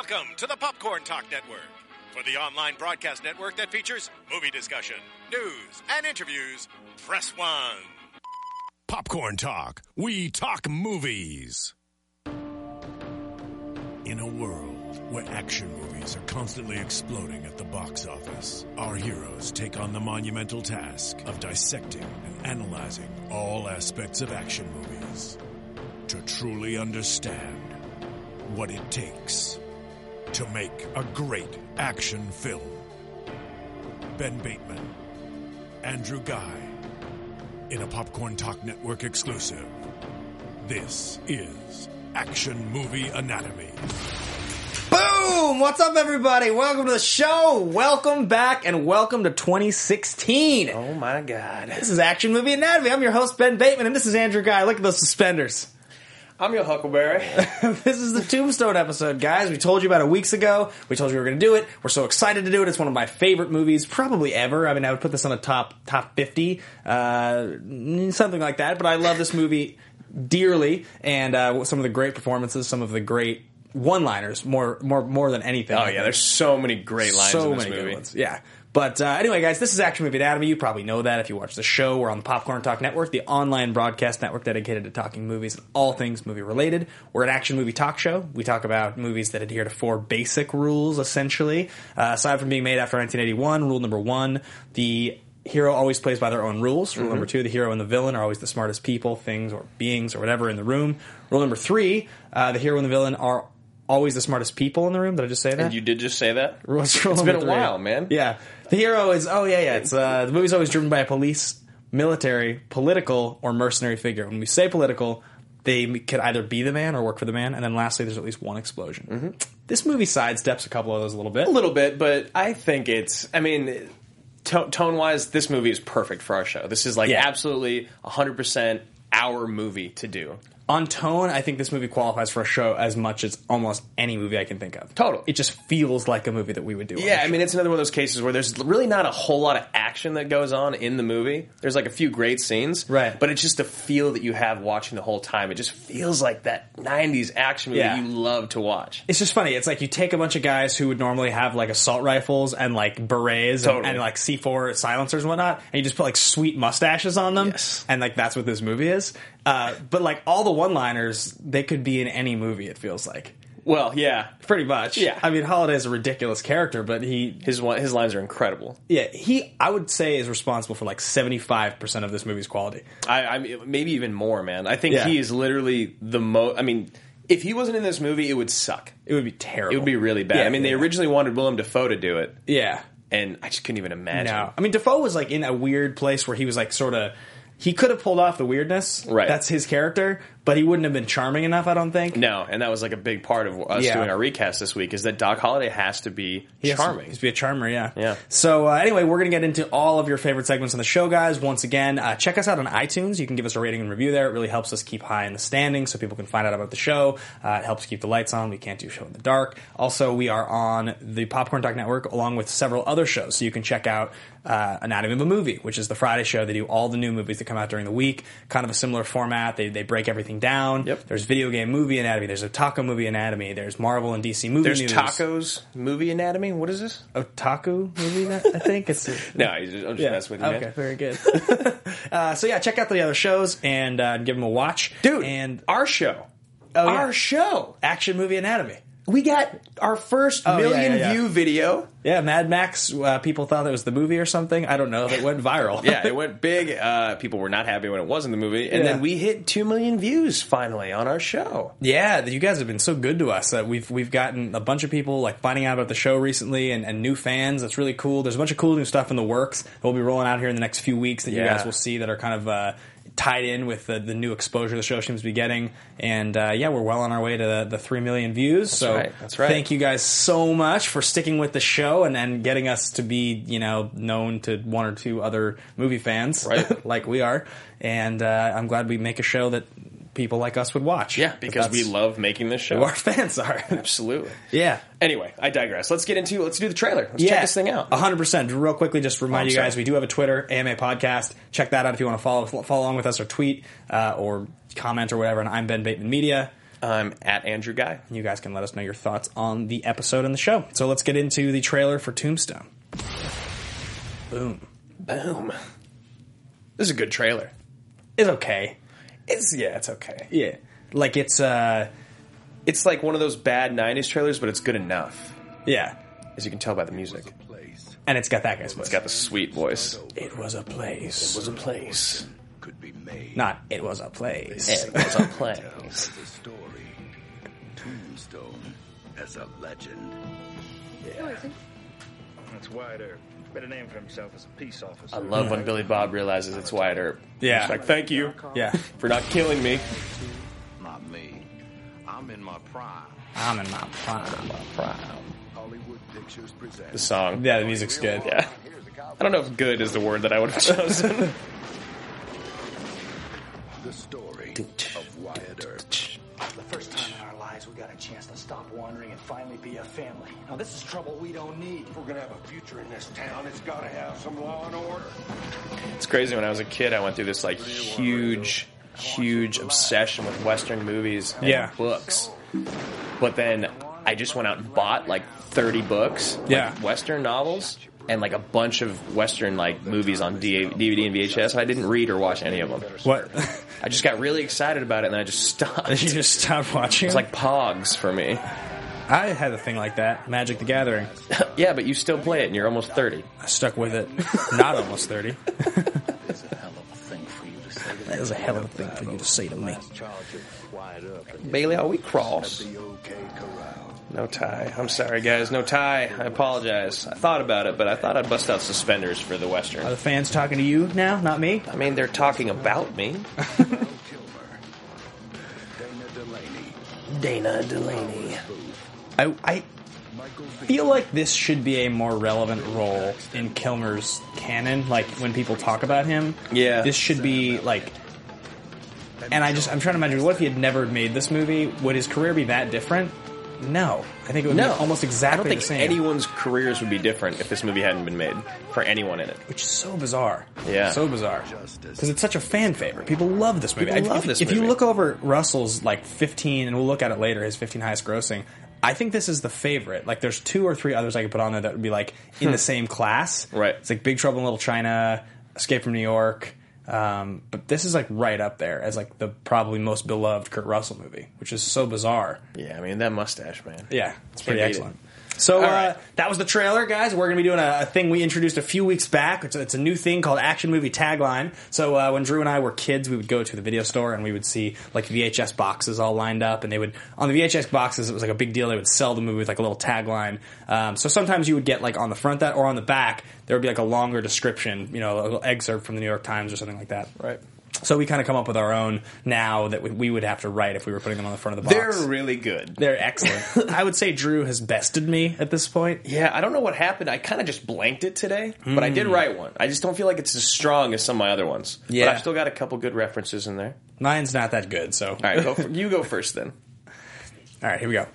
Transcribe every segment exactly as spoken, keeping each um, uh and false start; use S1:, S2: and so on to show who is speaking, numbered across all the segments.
S1: Welcome to the Popcorn Talk Network, for the online broadcast network that features movie discussion, news, and interviews. Press one. Popcorn Talk. We talk movies. In a world where action movies are constantly exploding at the box office, our heroes take on the monumental task of dissecting and analyzing all aspects of action movies to truly understand what it takes to make a great action film. Ben Bateman, Andrew Guy, in a Popcorn Talk Network exclusive. This is Action Movie Anatomy.
S2: Boom! What's up, everybody? Welcome to the show. Welcome back, and welcome to twenty sixteen.
S3: Oh my God!
S2: This is Action Movie Anatomy. I'm your host, Ben Bateman, and this is Andrew Guy. Look at those suspenders.
S3: I'm your Huckleberry.
S2: This is the Tombstone episode, guys. We told you about it weeks ago. We told you we were going to do it. We're so excited to do it. It's one of my favorite movies, probably ever. I mean, I would put this on a top top fifty, uh, something like that. But I love this movie dearly, and uh, some of the great performances, some of the great one-liners, more more more than anything.
S3: Oh yeah, there's so many great lines
S2: so
S3: in this
S2: many
S3: movie.
S2: Good ones. Yeah. But uh, anyway, guys, this is Action Movie Anatomy. You probably know that if you watch the show. We're on the Popcorn Talk Network, the online broadcast network dedicated to talking movies and all things movie-related. We're an action movie talk show. We talk about movies that adhere to four basic rules, essentially. Uh, aside from being made after nineteen eighty-one, rule number one, the hero always plays by their own rules. Rule mm-hmm. number two, the hero and the villain are always the smartest people, things, or beings, or whatever in the room. Rule number three, uh, the hero and the villain are always the smartest people in the room. Did I just say that?
S3: And you did just say that?
S2: What's rule
S3: it's
S2: number
S3: been a
S2: three?
S3: while, man.
S2: Yeah. The hero is, oh yeah, yeah. It's uh, the movie's always driven by a police, military, political, or mercenary figure. When we say political, they could either be the man or work for the man. And then lastly, there's at least one explosion. Mm-hmm. This movie sidesteps a couple of those a little bit.
S3: A little bit, but I think it's, I mean, to- tone-wise, this movie is perfect for our show. This is like
S2: Yeah.
S3: absolutely one hundred percent our movie to do.
S2: On tone, I think this movie qualifies for a show as much as almost any movie I can think of.
S3: Totally.
S2: It just feels like a movie that we would do.
S3: Yeah, I mean, it's another one of those cases where there's really not a whole lot of action that goes on in the movie. There's like a few great scenes.
S2: Right.
S3: But it's just the feel that you have watching the whole time. It just feels like that nineties action movie
S2: Yeah.
S3: that you love to watch.
S2: It's just funny. It's like you take a bunch of guys who would normally have like assault rifles and like berets
S3: Totally.
S2: and, and like C four silencers and whatnot, and you just put like sweet mustaches on them.
S3: Yes.
S2: And like that's what this movie is. Uh, but like all the one-liners, they could be in any movie, it feels like.
S3: Well, yeah.
S2: Pretty much.
S3: Yeah.
S2: I mean, Holiday is a ridiculous character, but he...
S3: His one, his lines are incredible.
S2: Yeah, he, I would say, is responsible for like seventy-five percent of this movie's quality.
S3: I, I mean, maybe even more, man. I think
S2: Yeah.
S3: he is literally the most... I mean, if he wasn't in this movie, it would suck.
S2: It would be terrible.
S3: It would be really bad.
S2: Yeah,
S3: I mean, they
S2: yeah.
S3: originally wanted Willem Dafoe to do it,
S2: Yeah.
S3: and I just couldn't even imagine.
S2: No. I mean, Defoe was like in a weird place where he was like sort of... He could have pulled off the weirdness.
S3: Right.
S2: That's his character, but he wouldn't have been charming enough, I don't think.
S3: No, and that was like a big part of us
S2: Yeah.
S3: doing our recast this week, is that Doc Holliday has to be
S2: He has to-
S3: charming.
S2: He has to be a charmer, yeah.
S3: Yeah.
S2: So, uh, anyway, we're going to get into all of your favorite segments on the show, guys. Once again, uh, check us out on iTunes. You can give us a rating and review there. It really helps us keep high in the standings so people can find out about the show. Uh, it helps keep the lights on. We can't do show in the dark. Also, we are on the Popcorn Talk Network along with several other shows. So you can check out uh, Anatomy of a Movie, which is the Friday show. They do all the new movies that come out during the week. Kind of a similar format. They, they break everything down.
S3: Yep.
S2: There's Video Game Movie Anatomy. There's a Taco Movie Anatomy. There's Marvel and D C Movie
S3: There's
S2: News.
S3: Tacos Movie Anatomy. What is this?
S2: Otaku movie, I think it's
S3: No, I'm just
S2: yeah.
S3: messing with you, man.
S2: Okay, very good. uh, so yeah, check out the other shows and uh, give them a watch,
S3: Dude,
S2: And
S3: our show.
S2: Oh, yeah.
S3: Our show.
S2: Action Movie Anatomy.
S3: We got our first
S2: Oh, yeah,
S3: million
S2: yeah, yeah.
S3: view video.
S2: Yeah, Mad Max. Uh, people thought it was the movie or something. I don't know. It went viral.
S3: Yeah, it went big. Uh, people were not happy when it wasn't the movie. And
S2: Yeah.
S3: then we hit two million views finally on our show.
S2: Yeah, you guys have been so good to us. Uh, we've we've gotten a bunch of people like finding out about the show recently and, and new fans. That's really cool. There's a bunch of cool new stuff in the works that we'll be rolling out here in the next few weeks that you
S3: Yeah.
S2: guys will see that are kind of uh, tied in with the, the new exposure the show seems to be getting. And uh, yeah, we're well on our way to the, the three million views.
S3: That's
S2: so
S3: right. That's right.
S2: Thank you guys so much for sticking with the show and, and getting us to be, you know, known to one or two other movie fans,
S3: Right.
S2: like we are. And uh, I'm glad we make a show that people like us would watch.
S3: Yeah, because we
S2: That's
S3: love making this show.
S2: who our fans are.
S3: Absolutely.
S2: Yeah.
S3: Anyway, I digress. Let's get into, let's do the trailer. Let's check this thing out.
S2: one hundred percent. Real quickly, just remind
S3: Oh, I'm
S2: you guys,
S3: sorry.
S2: we do have a Twitter, A M A Podcast. Check that out if you want to follow follow along with us or tweet uh, or comment or whatever. And I'm Ben Bateman Media.
S3: I'm at Andrew Guy.
S2: You guys can let us know your thoughts on the episode and the show. So let's get into the trailer for Tombstone. Boom.
S3: Boom. This is a good trailer.
S2: It's okay.
S3: It's yeah, it's okay.
S2: Yeah. Like it's uh
S3: It's like one of those bad nineties trailers, but it's good enough.
S2: yeah.
S3: As you can tell by the music.
S2: And it's got that guy's voice.
S3: It's got the sweet voice.
S2: It was a place.
S3: It was a place.
S4: Could be made.
S2: Not it was a place.
S3: It was a place.
S4: Tells the story. Tombstone as a legend.
S5: That's Wyatt Earp. Better name for himself as a peace officer.
S3: I love when Billy Bob realizes it's Wyatt Earp.
S2: Yeah.
S3: He's like, thank you
S2: Yeah.
S3: for not killing me.
S4: Not me. I'm in my prime.
S2: I'm in my prime.
S4: Hollywood Pictures
S3: The
S4: presents.
S3: song.
S2: Yeah, the music's good.
S3: Yeah. I don't know if good is the word that I would have chosen.
S4: The story of Wyatt Earp.
S6: The first time in our lives we got a chance to stop wandering and finally be a family. Now this is trouble we don't need.
S4: If we're gonna have a future in this town, it's gotta have some law and order.
S3: It's crazy. When I was a kid, I went through this like huge, huge obsession with Western movies and
S2: Yeah.
S3: books. But then I just went out and bought like thirty books, like
S2: Yeah.
S3: Western novels, and like a bunch of Western like movies on D V D and V H S. I didn't read or watch any of them.
S2: What?
S3: I just got really excited about it, and then I just stopped.
S2: you just stopped watching?
S3: It's like Pogs for me.
S2: I had a thing like that. Magic the Gathering.
S3: Yeah, but you still play it, and you're almost thirty.
S2: I stuck with it. Not almost thirty.
S6: It's a hell of a thing for you to say to
S2: That is a hell of a thing for you to say to me.
S6: charge of Wyatt Earp.
S3: Bailey, are we cross?
S4: The OK Corral.
S3: No tie. I'm sorry, guys. No tie. I apologize. I thought about it, but I thought I'd bust out suspenders for the
S2: Are
S3: Western.
S2: the fans talking to you now, not me?
S3: I mean, they're talking about me.
S4: Kilmer. Dana Delaney.
S3: Dana Delaney.
S2: I, I
S4: Michael V.
S2: feel like this should be a more relevant role in Kilmer's canon. Like when people talk about him,
S3: Yeah.
S2: this should be like. And I just I'm trying to imagine what if he had never made this movie? Would his career be that different? No, I think it would
S3: No.
S2: be almost exactly
S3: I don't think
S2: the same.
S3: anyone's careers would be different if this movie hadn't been made for anyone in it.
S2: Which is so bizarre.
S3: Yeah.
S2: So bizarre. Because it's such a fan favorite. People love this movie.
S3: People
S2: if,
S3: love
S2: if-
S3: this
S2: if you
S3: movie.
S2: look over Russell's like fifteen, and we'll look at it later, his fifteen highest grossing, I think this is the favorite. Like there's two or three others I could put on there that would be like in the same class.
S3: Right.
S2: It's like Big Trouble in Little China, Escape from New York. Um, but this is like right up there as like the probably most beloved Kurt Russell movie, which is so bizarre.
S3: Yeah, I mean, that mustache, man.
S2: Yeah, it's pretty
S3: beat it.
S2: excellent. So
S3: All
S2: uh,
S3: right.
S2: that was the trailer, guys. We're going to be doing a, a thing we introduced a few weeks back. It's a, it's a new thing called Action Movie Tagline. So uh, when Drew and I were kids, we would go to the video store and we would see like V H S boxes all lined up, and they would on the V H S boxes it was like a big deal. They would sell the movie with like a little tagline. Um, so sometimes you would get like on the front that or on the back there would be like a longer description, you know, a little excerpt from the New York Times or something like that.
S3: Right.
S2: So we kind of come up with our own now that we, we would have to write if we were putting them on the front of the box.
S3: They're really good.
S2: They're excellent. I would say Drew has bested me at this point.
S3: Yeah, I don't know what happened. I kind of just blanked it today, but I did write one. I just don't feel like it's as strong as some of my other ones.
S2: Yeah.
S3: But I've still got a couple good references in there.
S2: Mine's not that good, so.
S3: All right, go for, you go first then.
S2: All right, here we go.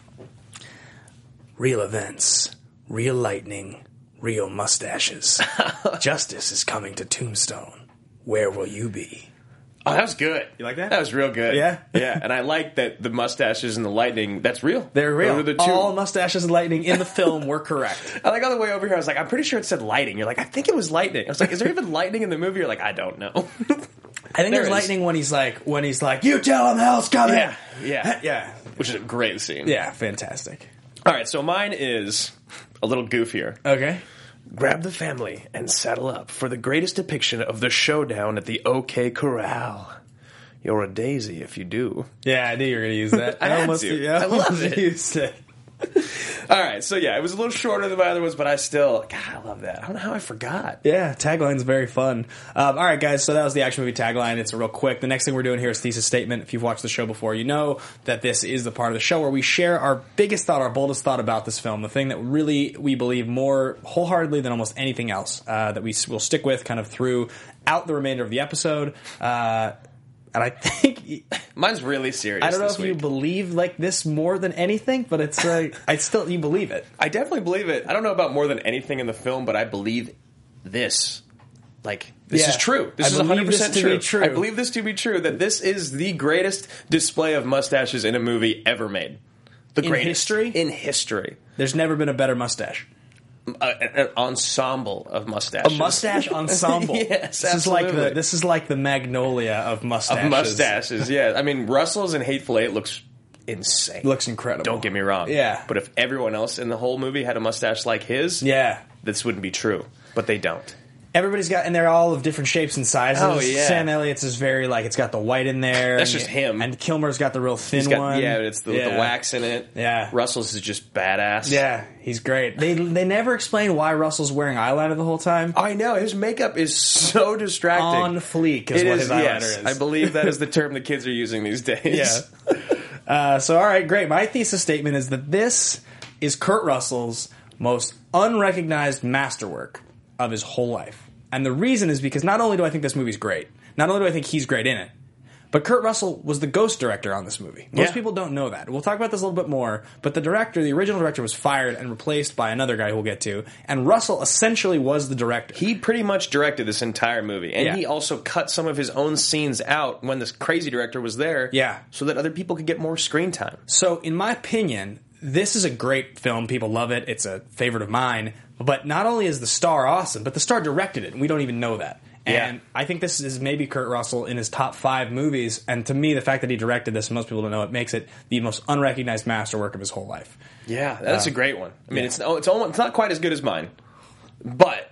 S2: Real events, real lightning, real mustaches. Justice is coming to Tombstone. Where will you be?
S3: Oh, that was good.
S2: You like that?
S3: That was real good.
S2: Yeah?
S3: Yeah, and I like that the mustaches and the lightning, that's real.
S2: They're real.
S3: Those are the two.
S2: All mustaches and lightning in the film were correct.
S3: I like on the way over here, I was like, I'm pretty sure it said lighting. You're like, I think it was lightning. I was like, is there even lightning in the movie? You're like, I don't know.
S2: I think
S3: There
S2: there's
S3: is.
S2: lightning when he's like, when he's like, you tell him hell's coming.
S3: Yeah, yeah.
S2: yeah.
S3: Which is a great scene.
S2: Yeah, fantastic.
S3: All right, so mine is a little goofier.
S2: Okay.
S3: Grab the family and saddle up for the greatest depiction of the showdown at the OK Corral. You're a daisy if you do.
S2: Yeah, I knew you were going to use that.
S3: I had
S2: almost,
S3: to.
S2: Yeah,
S3: I love
S2: almost
S3: it.
S2: Used it.
S3: All right, so yeah, it was a little shorter than my other ones, but I still, God, I love that. I don't know how I forgot.
S2: Yeah, tagline's very fun. Um, all right, guys, so that was the action movie tagline. It's real quick. The next thing we're doing here is thesis statement. If you've watched the show before, you know that this is the part of the show where we share our biggest thought, our boldest thought about this film, the thing that really we believe more wholeheartedly than almost anything else uh, that we will stick with kind of throughout the remainder of the episode. Uh, and I think...
S3: Mine's really serious.
S2: I don't know
S3: this
S2: if you
S3: week.
S2: believe like this more than anything, but it's uh, I still you believe it.
S3: I definitely believe it. I don't know about more than anything in the film, but I believe this. like, this
S2: Yeah.
S3: is true. This
S2: I
S3: is one hundred percent
S2: believe this to
S3: true.
S2: be true.
S3: I believe this to be true, that this is the greatest display of mustaches in a movie ever made. The
S2: In
S3: greatest.
S2: history?
S3: In history.
S2: There's never been a better mustache.
S3: A, an ensemble of mustaches.
S2: A mustache ensemble.
S3: Yes,
S2: this is like the
S3: absolutely.
S2: this is like the Magnolia of mustaches.
S3: Of mustaches, yeah. I mean, Russell's in Hateful Eight looks insane.
S2: Looks incredible.
S3: Don't get me wrong.
S2: Yeah.
S3: But if everyone else in the whole movie had a mustache like his,
S2: Yeah.
S3: this wouldn't be true. But they don't.
S2: Everybody's got, and they're all of different shapes and sizes.
S3: Oh, yeah.
S2: Sam Elliott's is very like it's got the white in there.
S3: That's
S2: and,
S3: just him.
S2: And Kilmer's got the real thin
S3: He's got,
S2: one.
S3: yeah, it's the,
S2: Yeah.
S3: the wax in it.
S2: Yeah.
S3: Russell's is just badass.
S2: Yeah, he's great. They they never explain why Russell's wearing eyeliner the whole time.
S3: I know, his makeup is so distracting.
S2: On fleek is
S3: It
S2: what
S3: is,
S2: his eyeliner
S3: yes.
S2: is.
S3: I believe that is the term the kids are using these days.
S2: Yeah. Uh, so, all right, great. My thesis statement is that this is Kurt Russell's most unrecognized masterwork of his whole life. And the reason is because not only do I think this movie's great, not only do I think he's great in it, but Kurt Russell was the ghost director on this movie. Most
S3: Yeah.
S2: people don't know that. We'll talk about this a little bit more, but the director, the original director, was fired and replaced by another guy who we'll get to, and Russell essentially was the director.
S3: He pretty much directed this entire movie. And
S2: Yeah.
S3: he also cut some of his own scenes out when this crazy director was there.
S2: Yeah.
S3: So that other people could get more screen time.
S2: So, in my opinion, this is a great film. People love it. It's a favorite of mine. But not only is the star awesome, but the star directed it, and we don't even know that. And
S3: Yeah.
S2: I think this is maybe Kurt Russell in his top five movies. And to me, the fact that he directed this, and most people don't know it, makes it the most unrecognized masterwork of his whole life.
S3: Yeah, that's
S2: Uh,
S3: a great one. I mean,
S2: yeah.
S3: it's oh, it's almost, it's not quite as good as mine, but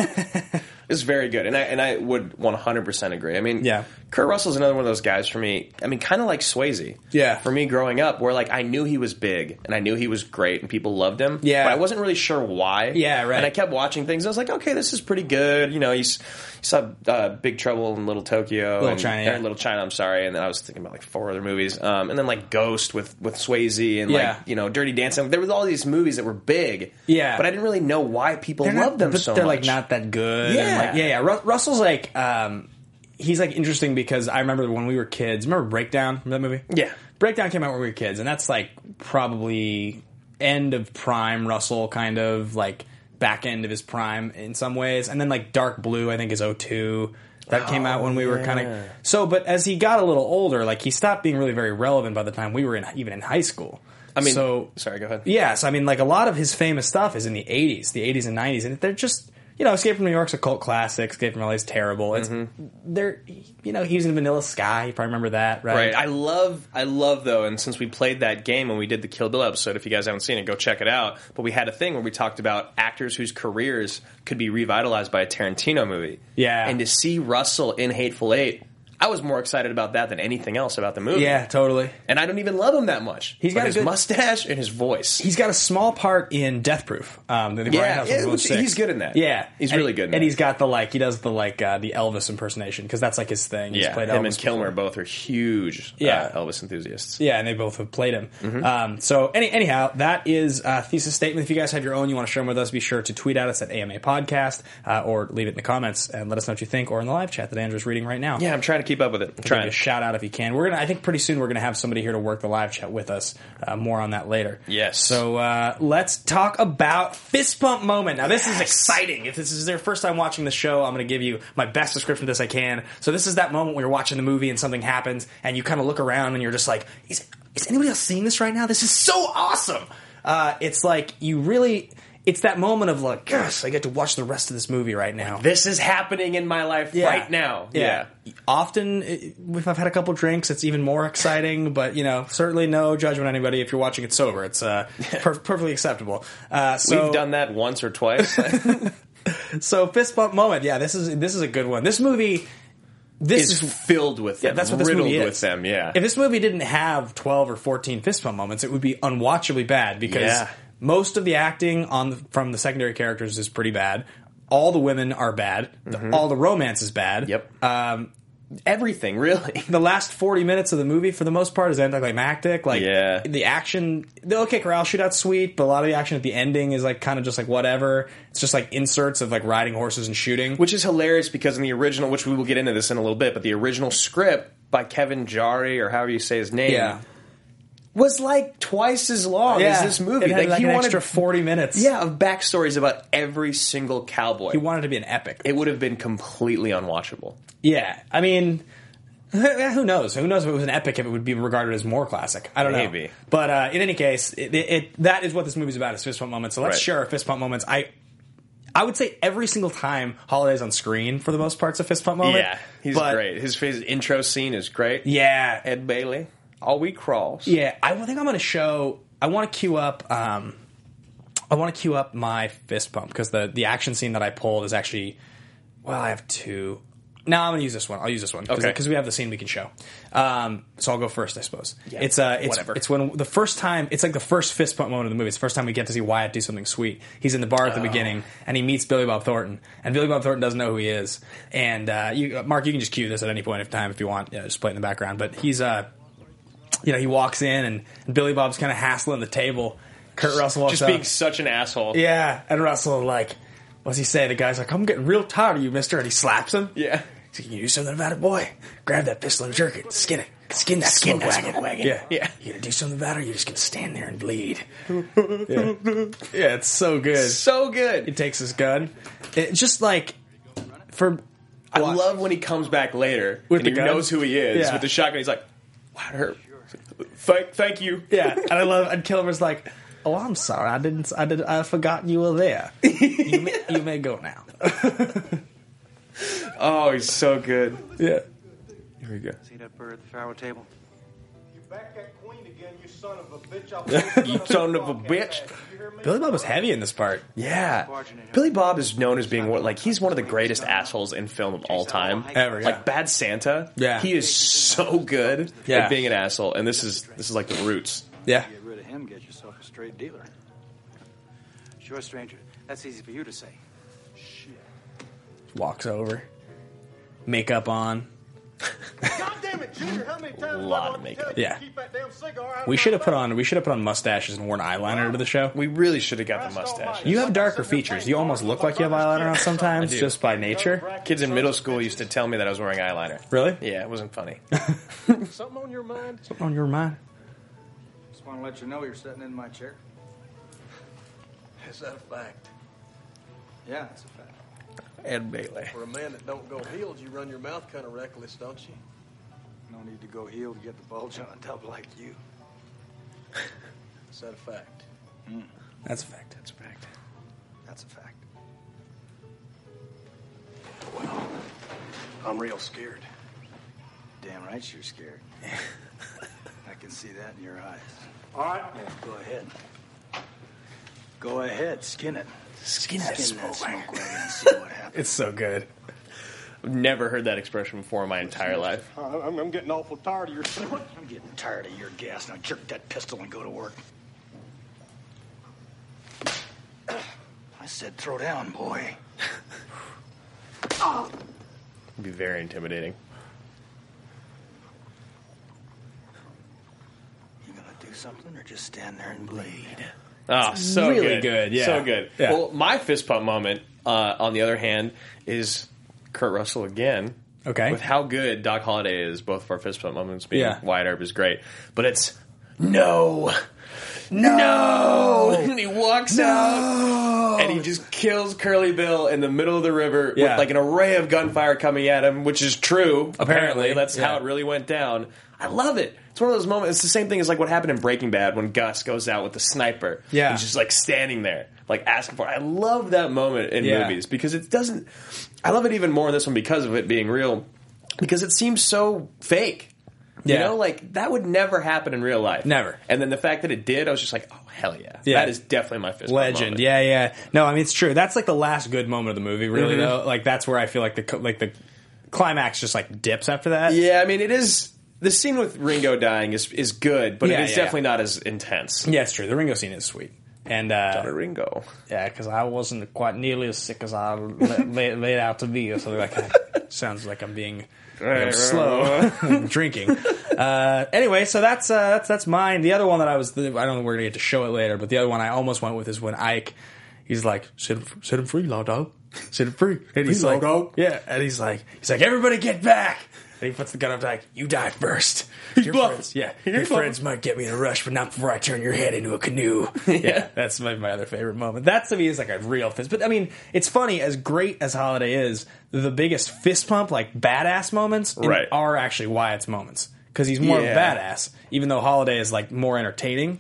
S3: it's very good, and I and I would one hundred percent agree. I mean,
S2: Yeah.
S3: Kurt Russell's another one of those guys for me. I mean, kind of like Swayze.
S2: Yeah.
S3: For me, growing up, where like I knew he was big and I knew he was great and people loved him.
S2: Yeah.
S3: But I wasn't really sure why.
S2: Yeah, right.
S3: And I kept watching things. I was like, okay, this is pretty good. You know, you, s- you saw uh, Big Trouble in Little Tokyo,
S2: Little
S3: and,
S2: China,
S3: or
S2: yeah.
S3: Little China. I'm sorry, and then I was thinking about like four other movies, um, and then like Ghost with with Swayze and
S2: Yeah.
S3: like you know Dirty Dancing. There was all these movies that were big.
S2: Yeah.
S3: But I didn't really know why people
S2: They're
S3: loved
S2: not,
S3: them
S2: but
S3: so
S2: they're
S3: much.
S2: like not that good.
S3: Yeah.
S2: And like, yeah, yeah. Ru- Russell's like, um, he's like interesting because I remember when we were kids. Remember Breakdown? Remember that movie?
S3: Yeah.
S2: Breakdown came out when we were kids, and that's like probably end of prime Russell, kind of like back end of his prime in some ways. And then like Dark Blue, I think, is oh two. That came out when we were kind of so. But as he got a little older, like he stopped being really very relevant by the time we were in even in high school.
S3: I mean,
S2: so
S3: sorry, go ahead.
S2: yes, I mean, like a lot of his famous stuff is in the eighties, the eighties and nineties, and they're just, you know, Escape from New York's a cult classic. Escape from L A is terrible. It's they're, you know, he was in Vanilla Sky. You probably remember that, right?
S3: Right. I love, I love though, and since we played that game when we did the Kill Bill episode, if you guys haven't seen it, go check it out. But we had a thing where we talked about actors whose careers could be revitalized by a Tarantino movie.
S2: Yeah.
S3: And to see Russell in Hateful Eight, I was more excited about that than anything else about the movie.
S2: Yeah, totally.
S3: And I don't even love him that much.
S2: He's
S3: But
S2: got a
S3: his
S2: good-
S3: mustache and his voice.
S2: He's got a small part in Death Proof. Um, the
S3: Yeah,
S2: Grindhouse
S3: yeah,
S2: of
S3: which-
S2: oh six.
S3: he's good in that.
S2: Yeah,
S3: He's
S2: And-
S3: really good in
S2: and
S3: that.
S2: he's got the like, he does the like uh, the Elvis impersonation because that's like his thing. He's
S3: yeah,
S2: played
S3: him
S2: Elvis
S3: and Kilmer
S2: before.
S3: both are huge
S2: Yeah.
S3: uh, Elvis enthusiasts.
S2: Yeah, and they both have played him.
S3: Mm-hmm.
S2: Um, so any, anyhow, that is a thesis statement. If you guys have your own, you want to share them with us, be sure to tweet at us at A M A Podcast uh, or leave it in the comments and let us know what you think, or in the live chat that Andrew's reading right now.
S3: Yeah, I'm trying to keep up with it. I'm
S2: Give
S3: trying.
S2: you a shout out if you can. We're gonna. I think pretty soon we're gonna have somebody here to work the live chat with us. Uh, more on that later.
S3: Yes.
S2: So uh, let's talk about fist pump moment. Now this is exciting. If this is their first time watching the show, I'm gonna give you my best description of this I can. So this is that moment when you're watching the movie and something happens, and you kind of look around and you're just like, is, is anybody else seeing this right now? This is so awesome. Uh, it's like you really. It's that moment of like, yes, I get to watch the rest of this movie right now.
S3: This is happening in my life
S2: Yeah.
S3: right now.
S2: Yeah. Often, i- if I've had a couple drinks, it's even more exciting. But you know, certainly no judgment on anybody if you're watching it sober. It's uh, per- perfectly acceptable. Uh, so,
S3: We've done that once or twice.
S2: so fist bump moment. Yeah, this is this is a good one. This movie. This
S3: is
S2: is
S3: filled with them.
S2: yeah, that's what this
S3: riddled
S2: movie is.
S3: with them. Yeah.
S2: If this movie didn't have twelve or fourteen fist bump moments, it would be unwatchably bad because
S3: Yeah.
S2: most of the acting on the, from the secondary characters is pretty bad. All the women are bad. The- all the romance is bad.
S3: Yep.
S2: Um,
S3: Everything, really.
S2: the last forty minutes of the movie, for the most part, is anticlimactic. Like,
S3: Yeah.
S2: the action, the OK Corral shootout's sweet, but a lot of the action at the ending is like kind of just like whatever. It's just like inserts of like riding horses and shooting.
S3: Which is hilarious because in the original, which we will get into this in a little bit, but the original script by Kevin Jari, or however you say his name,
S2: Yeah.
S3: was like twice as long as this movie.
S2: It had
S3: like,
S2: like
S3: he
S2: an
S3: wanted,
S2: extra forty minutes.
S3: yeah, of backstories about every single cowboy.
S2: He wanted to be an epic.
S3: It would have been completely unwatchable.
S2: Yeah, I mean, who knows? Who knows if it was an epic, if it would be regarded as more classic? I don't know.
S3: Maybe.
S2: But uh, in any case, it, it, it that is what this movie's about, is fist bump moments. So let's
S3: Right.
S2: share our fist bump moments. I I would say every single time Holiday's on screen, for the most part, it's a fist bump moment.
S3: Yeah, he's
S2: But-
S3: great. His, his intro scene is great.
S2: Yeah.
S3: Ed Bailey, all we crawls.
S2: Yeah, I think I'm going to show. I want to queue up. Um, I want to queue up my fist pump because the the action scene that I pulled is actually. Well, I have two. No, I'm going to use this one. I'll use this one because
S3: Okay.
S2: we have the scene we can show. Um, so I'll go first, I suppose.
S3: Yeah,
S2: it's uh, it's,
S3: whatever.
S2: It's when the first time. It's like the first fist pump moment of the movie. It's the first time we get to see Wyatt do something sweet. He's in the bar at the
S3: Oh.
S2: beginning and he meets Billy Bob Thornton, and Billy Bob Thornton doesn't know who he is. And uh, you, Mark, you can just cue this at any point of time if you want. Yeah, just play it in the background. But he's uh. You know, he walks in and, and Billy Bob's kind of hassling the table. Kurt Russell walks
S3: Just
S2: up.
S3: being such an asshole.
S2: Yeah, and Russell, like, what's he say? The guy's like, I'm getting real tired of you, mister. And he slaps him.
S3: Yeah.
S2: He's like, can you do something about it, boy? Grab that pistol and jerk it. Skin it. Skin that
S3: Skin
S2: smoke
S3: that
S2: wagon.
S3: smoke wagon.
S2: Yeah.
S3: Yeah.
S2: You gonna do something about it, or you're just gonna stand there and bleed? yeah. yeah, it's so good.
S3: So good.
S2: He takes his gun. It just like, for...
S3: I
S2: well,
S3: love when he comes back later
S2: With
S3: and
S2: the
S3: he
S7: gun?
S3: knows who he is
S2: Yeah.
S3: with the shotgun. He's like, "Wow, it hurt. Thank, thank you."
S2: Yeah, and I love, and Kilmer's like, "Oh, I'm sorry, I didn't, I did, I forgot you were there. You may, you may go now."
S3: Oh, he's so good.
S2: Yeah,
S3: Here we go.
S8: See that bird at the farrow table?
S9: You back that queen again, you son of a bitch.
S3: You son of a bitch.
S2: Billy Bob was heavy in this part.
S3: Yeah. Billy Bob is known as being one, like, he's one of the greatest assholes in film of all time.
S2: Ever, yeah.
S3: Like Bad Santa.
S2: Yeah.
S3: He is so good
S2: Yeah.
S3: at being an asshole, and this is this is like the roots.
S2: Yeah,
S8: Get rid of him, get yourself a straight dealer. Sure, stranger. That's easy for you to say.
S2: walks over, makeup on.
S9: God damn it, Junior, how many times
S3: A
S9: have I
S3: lot
S9: got
S3: of
S9: to
S3: makeup.
S9: tell you to
S2: Yeah.
S9: keep that damn cigar out of
S2: We
S9: my
S2: should have put
S9: face?
S2: on, we should have put on mustaches and worn eyeliner to the show.
S3: We really should have got the mustache.
S2: You have darker features. You almost look like you have eyeliner on sometimes,
S3: I do.
S2: just by nature.
S3: Kids in middle school used to tell me that I was wearing eyeliner.
S2: Really?
S3: Yeah, it wasn't funny.
S9: Something on your mind?
S2: On your mind.
S8: Just want to let you know you're sitting in my chair.
S9: Is that a fact?
S8: Yeah, that's a fact.
S3: Ed Bailey.
S9: For a man that don't go healed, you run your mouth kind of reckless, don't you?
S8: No need to go heel to get the bulge on a tub like you.
S9: Is that a fact?
S2: That's a fact.
S3: That's a fact.
S8: That's a fact.
S9: Well, I'm real scared.
S8: Damn right you're scared. I can see that in your eyes.
S9: All right.
S8: Yeah, go ahead. Go ahead, skin it.
S3: Skin
S8: Skin
S3: that
S8: that
S3: smoke
S8: smoke
S3: wagon.
S8: wagon and see what happens.
S2: It's so good.
S3: I've never heard that expression before in my entire life.
S9: I'm, I'm getting awful tired of your smoke.
S8: I'm getting tired of your gas. Now jerk that pistol and go to work. I said throw down, boy.
S3: It'd be very intimidating.
S8: You gonna do something or just stand there and bleed?
S3: Oh, so
S2: really
S3: good.
S2: good, yeah.
S3: So good.
S2: Yeah.
S3: Well, my fist pump moment, uh, on the other hand, is Kurt Russell again.
S2: Okay.
S3: With how good Doc Holliday is, both of our fist pump moments being
S2: Yeah.
S3: Wyatt Earp is great. But it's no. No! And he walks out and he just kills Curly Bill in the middle of the river
S2: Yeah.
S3: with like an array of gunfire coming at him, which is true. Apparently,
S2: Apparently,
S3: that's
S2: yeah.
S3: how it really went down. I love it. It's one of those moments. It's the same thing as like what happened in Breaking Bad when Gus goes out with the sniper.
S2: Yeah.
S3: He's just like standing there, like asking for it. I love that moment in
S2: Yeah.
S3: movies because it doesn't. I love it even more in this one because of it being real, because it seems so fake. You
S2: Yeah.
S3: know, like that would never happen in real life.
S2: Never.
S3: And then the fact that it did, I was just like, oh hell yeah,
S2: Yeah.
S3: that is definitely my fist bump
S2: Legend,
S3: moment.
S2: yeah, yeah. No, I mean it's true. That's like the last good moment of the movie, really.
S3: Mhm.
S2: Though, like that's where I feel like the co- like the climax just like dips after that.
S3: Yeah, I mean it is. The scene with Ringo dying is is good, but
S2: Yeah,
S3: it is
S2: yeah,
S3: definitely not as intense.
S2: Yeah, it's true. The Ringo scene is sweet, and uh,
S3: Johnny Ringo.
S2: yeah, because I wasn't quite nearly as sick as I laid, laid, laid out to be, or something like that. Sounds like I'm being like I'm slow drinking. Uh, anyway, so that's uh, that's that's mine. The other one that I was, I don't know, we're gonna get to show it later, but the other one I almost went with is when Ike, he's like, set him, set him free, law dog, set him free, and he's
S9: Free,
S2: like,
S9: law dog.
S2: yeah, and he's like, he's like, everybody get back. he puts the gun up like, you die first. Your
S3: bluffing.
S2: friends, yeah,
S3: You're
S2: your
S3: bluffing.
S2: friends might get me in a rush, but not before I turn your head into a canoe. Yeah, that's my, my other favorite moment. That to me is like a real fist. But I mean, it's funny, as great as Holiday is, the biggest fist pump, like badass moments, in-
S3: Right.
S2: are actually Wyatt's moments. Because he's more
S3: Yeah.
S2: of a badass, even though Holiday is like more entertaining.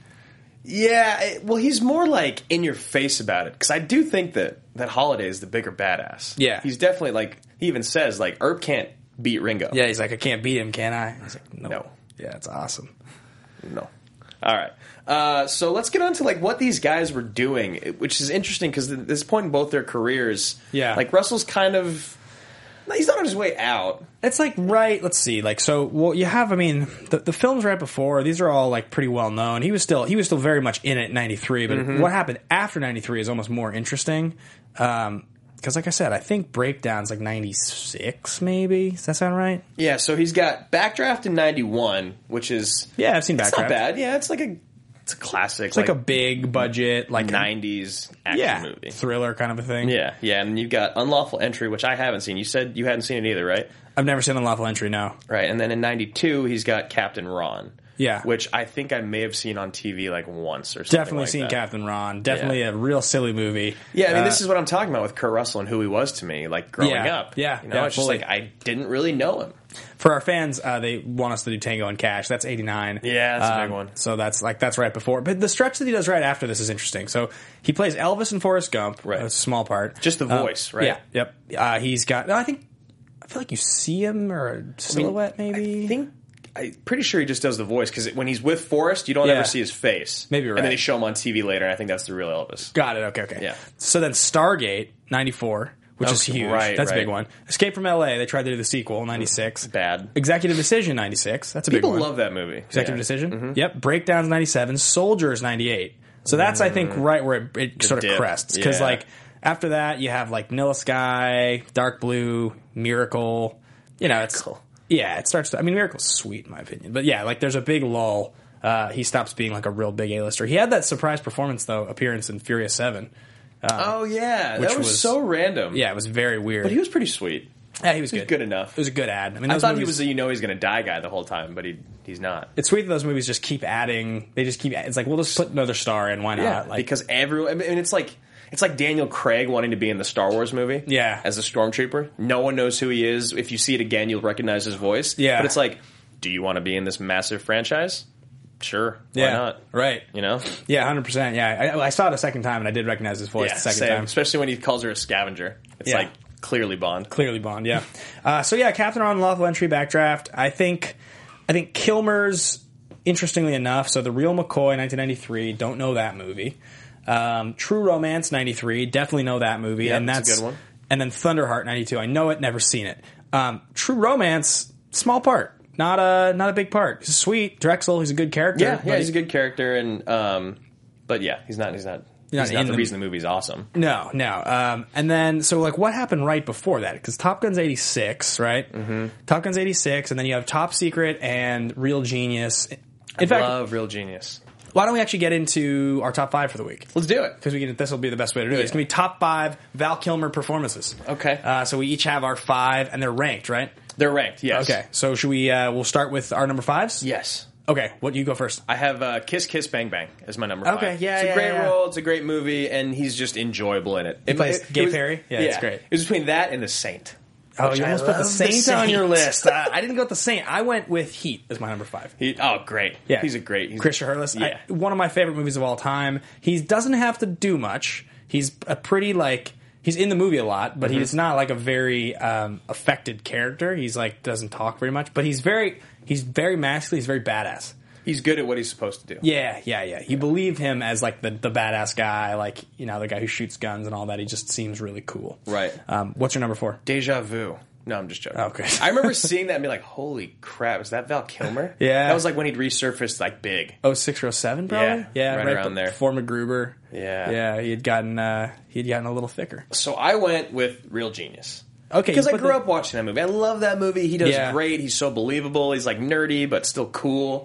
S3: Yeah, it- well, he's more like in your face about it because I do think that that Holiday is the bigger badass.
S2: Yeah.
S3: he's definitely like he even says like Earp can't beat Ringo.
S2: Yeah, he's like, I can't beat him, can I? He's like, no.
S3: No.
S2: Yeah, it's awesome.
S3: No. All right. Uh, so let's get on to like what these guys were doing, which is interesting because at this point in both their careers,
S2: Yeah.
S3: like Russell's kind of he's not on his way out.
S2: It's like, right, let's see, like, so, well, you have, I mean, the, the films right before, these are all, like, pretty well known. He was still, he was still very much in it in ninety-three, but
S3: Mm-hmm.
S2: what happened after ninety-three is almost more interesting. Um, because, like I said, I think Breakdown's like ninety-six, maybe? Does that sound right?
S3: Yeah. So he's got Backdraft in ninety-one, which is
S2: Yeah, I've seen
S3: it's
S2: Backdraft.
S3: not bad. Yeah, it's like a it's a classic.
S2: It's like, a big budget, like,
S3: nineties action
S2: yeah,
S3: movie.
S2: thriller kind of a thing.
S3: Yeah, yeah, and you've got Unlawful Entry, which I haven't seen. You said you hadn't seen it either, right?
S2: I've never seen Unlawful Entry, no.
S3: Right, and then in ninety-two, he's got Captain Ron.
S2: Yeah.
S3: Which I think I may have seen on T V like once or something
S2: Definitely
S3: like
S2: seen
S3: that.
S2: Captain Ron. Definitely
S3: Yeah.
S2: a real silly movie.
S3: Yeah, I mean,
S2: Uh,
S3: this is what I'm talking about with Kurt Russell and who he was to me, like, growing
S2: Yeah,
S3: up.
S2: yeah,
S3: You know,
S2: yeah,
S3: it's just
S2: fully.
S3: like, I didn't really know him.
S2: For our fans, uh, they want us to do Tango and Cash. That's eighty-nine.
S3: Yeah, that's a big
S2: Um,
S3: one.
S2: So that's like that's right before. But the stretch that he does right after this is interesting. So he plays Elvis in Forrest Gump.
S3: Right.
S2: A small part.
S3: Just the
S2: Um,
S3: voice, right?
S2: Yeah. Yep. Uh, he's got. No, I think. I feel like you see him or a silhouette, maybe.
S3: I think, I'm pretty sure he just does the voice, because when he's with Forrest, you don't
S2: Yeah.
S3: ever see his face.
S2: Maybe you're
S3: And then
S2: right.
S3: they show him on T V later, and I think that's the real Elvis.
S2: Got it. Okay. Okay.
S3: Yeah.
S2: So then Stargate ninety-four, which is
S3: Okay,
S2: huge.
S3: right,
S2: That's a big
S3: right.
S2: one. Escape from L A. They tried to do the sequel ninety-six.
S3: Bad.
S2: Executive Decision ninety-six. That's a
S3: People
S2: big one.
S3: love that movie.
S2: Executive
S3: Yeah.
S2: Decision.
S3: Mhm.
S2: Yep. Breakdowns ninety-seven. Soldiers ninety-eight. So that's, I think, right where it, it sort of
S3: dip.
S2: crests. Because,
S3: Yeah.
S2: like, after that, you have, like, Nilla Sky, Dark Blue, Miracle. You know, it's.
S3: Miracle.
S2: Yeah, it starts to. I mean, Miracle's sweet, in my opinion. But yeah, like, there's a big lull. Uh, he stops being, like, a real big A-lister. He had that surprise performance, though, appearance in Furious seven.
S3: Oh, yeah.
S2: which
S3: That was,
S2: was-
S3: so random.
S2: Yeah, it was very weird.
S3: But he was pretty sweet.
S2: yeah, he was
S3: He was
S2: good.
S3: good enough.
S2: It was a good ad. I mean,
S3: I
S2: those
S3: thought he
S2: movies-
S3: was a you know he's going to die guy the whole time, but he he's not.
S2: It's sweet that those movies just keep adding. They just keep. It's like, we'll just put another star in. Why not?
S3: Yeah,
S2: like,
S3: because everyone. I mean, it's like it's like Daniel Craig wanting to be in the Star Wars movie.
S2: Yeah.
S3: as a stormtrooper. No one knows who he is. If you see it again, you'll recognize his voice.
S2: Yeah.
S3: but it's like, do you want to be in this massive franchise? Sure, why
S2: yeah,
S3: not?
S2: right.
S3: You know,
S2: Yeah, hundred percent. Yeah, I, I saw it a second time and I did recognize his voice
S3: yeah,
S2: the second
S3: same.
S2: time.
S3: Especially when he calls her a scavenger. It's
S2: Yeah.
S3: like clearly Bond.
S2: Clearly Bond. Yeah. uh, so yeah, Captain Ron, Lawful Entry, Backdraft. I think, I think Kilmer's interestingly enough. So the Real McCoy, nineteen ninety-three. Don't know that movie. Um, True Romance, ninety-three. Definitely know that movie.
S3: Yeah,
S2: and
S3: that's
S2: that's
S3: a good one.
S2: And then Thunderheart, ninety-two. I know it, never seen it. Um, True Romance, small part. Not a not a big part. He's sweet. Drexel, he's a good character.
S3: Yeah, yeah,
S2: but
S3: he's a good character, and um, but yeah, he's not. He's not.
S2: You're
S3: He's
S2: not
S3: not
S2: in
S3: the
S2: the-
S3: reason the movie's awesome.
S2: No, no. Um, and then, so like, what happened right before that? Because Top Gun's eighty-six, right? Mm-hmm. Top Gun's eighty-six, and then you have Top Secret and Real Genius. In
S3: I
S2: fact,
S3: love Real Genius.
S2: why don't we actually get into our top five for the week?
S3: Let's do it.
S2: Because we can. This will be the best way to do it. It's
S3: Yeah.
S2: gonna be top five Val Kilmer performances.
S3: Okay.
S2: Uh, so we each have our five, and they're ranked, right?
S3: They're ranked. Yes.
S2: Okay. So should we? Uh, we'll start with our number fives.
S3: Yes.
S2: Okay. What you go first?
S3: I have uh, Kiss Kiss Bang Bang as my number five.
S2: Okay, yeah,
S3: It's a
S2: yeah,
S3: great
S2: yeah.
S3: role. It's a great movie, and he's just enjoyable in it. He
S2: plays Gay Perry? Yeah, it's great.
S3: It was between that and The Saint.
S2: Oh,
S3: which
S2: you
S3: I
S2: almost put the
S3: love
S2: Saint,
S3: The
S2: on your
S3: Saint.
S2: list. Uh, I didn't go with the Saint. I went with Heat as my number five.
S3: He, oh, great.
S2: Yeah,
S3: He's a great. He's,
S2: Christian Hurlis.
S3: Yeah.
S2: I, one of my favorite movies of all time. He doesn't have to do much. He's a pretty like he's in the movie a lot, but
S3: Mm-hmm.
S2: he's not like a very um, affected character. He's like doesn't talk very much, but he's very he's very masculine. He's very badass.
S3: He's good at what he's supposed to do.
S2: Yeah, yeah, yeah. You believe him as like the the badass guy, like you know the guy who shoots guns and all that. He just seems really cool.
S3: Right.
S2: Um, what's your number four?
S3: Deja Vu. No, I'm just joking.
S2: Okay.
S3: I remember seeing that and being like, holy crap, is that Val Kilmer?
S2: Yeah.
S3: That was like when he'd resurfaced like big.
S2: Oh six or oh seven, probably.
S3: Yeah, right around there.
S2: Before MacGruber.
S3: Yeah.
S2: yeah. He had gotten uh, he had gotten a little thicker.
S3: So I went with Real Genius.
S2: Okay,
S3: Because
S2: you
S3: I
S2: put
S3: grew
S2: the-
S3: up watching that movie. I love that movie. He does
S2: Yeah.
S3: great. He's so believable. He's like nerdy, but still cool.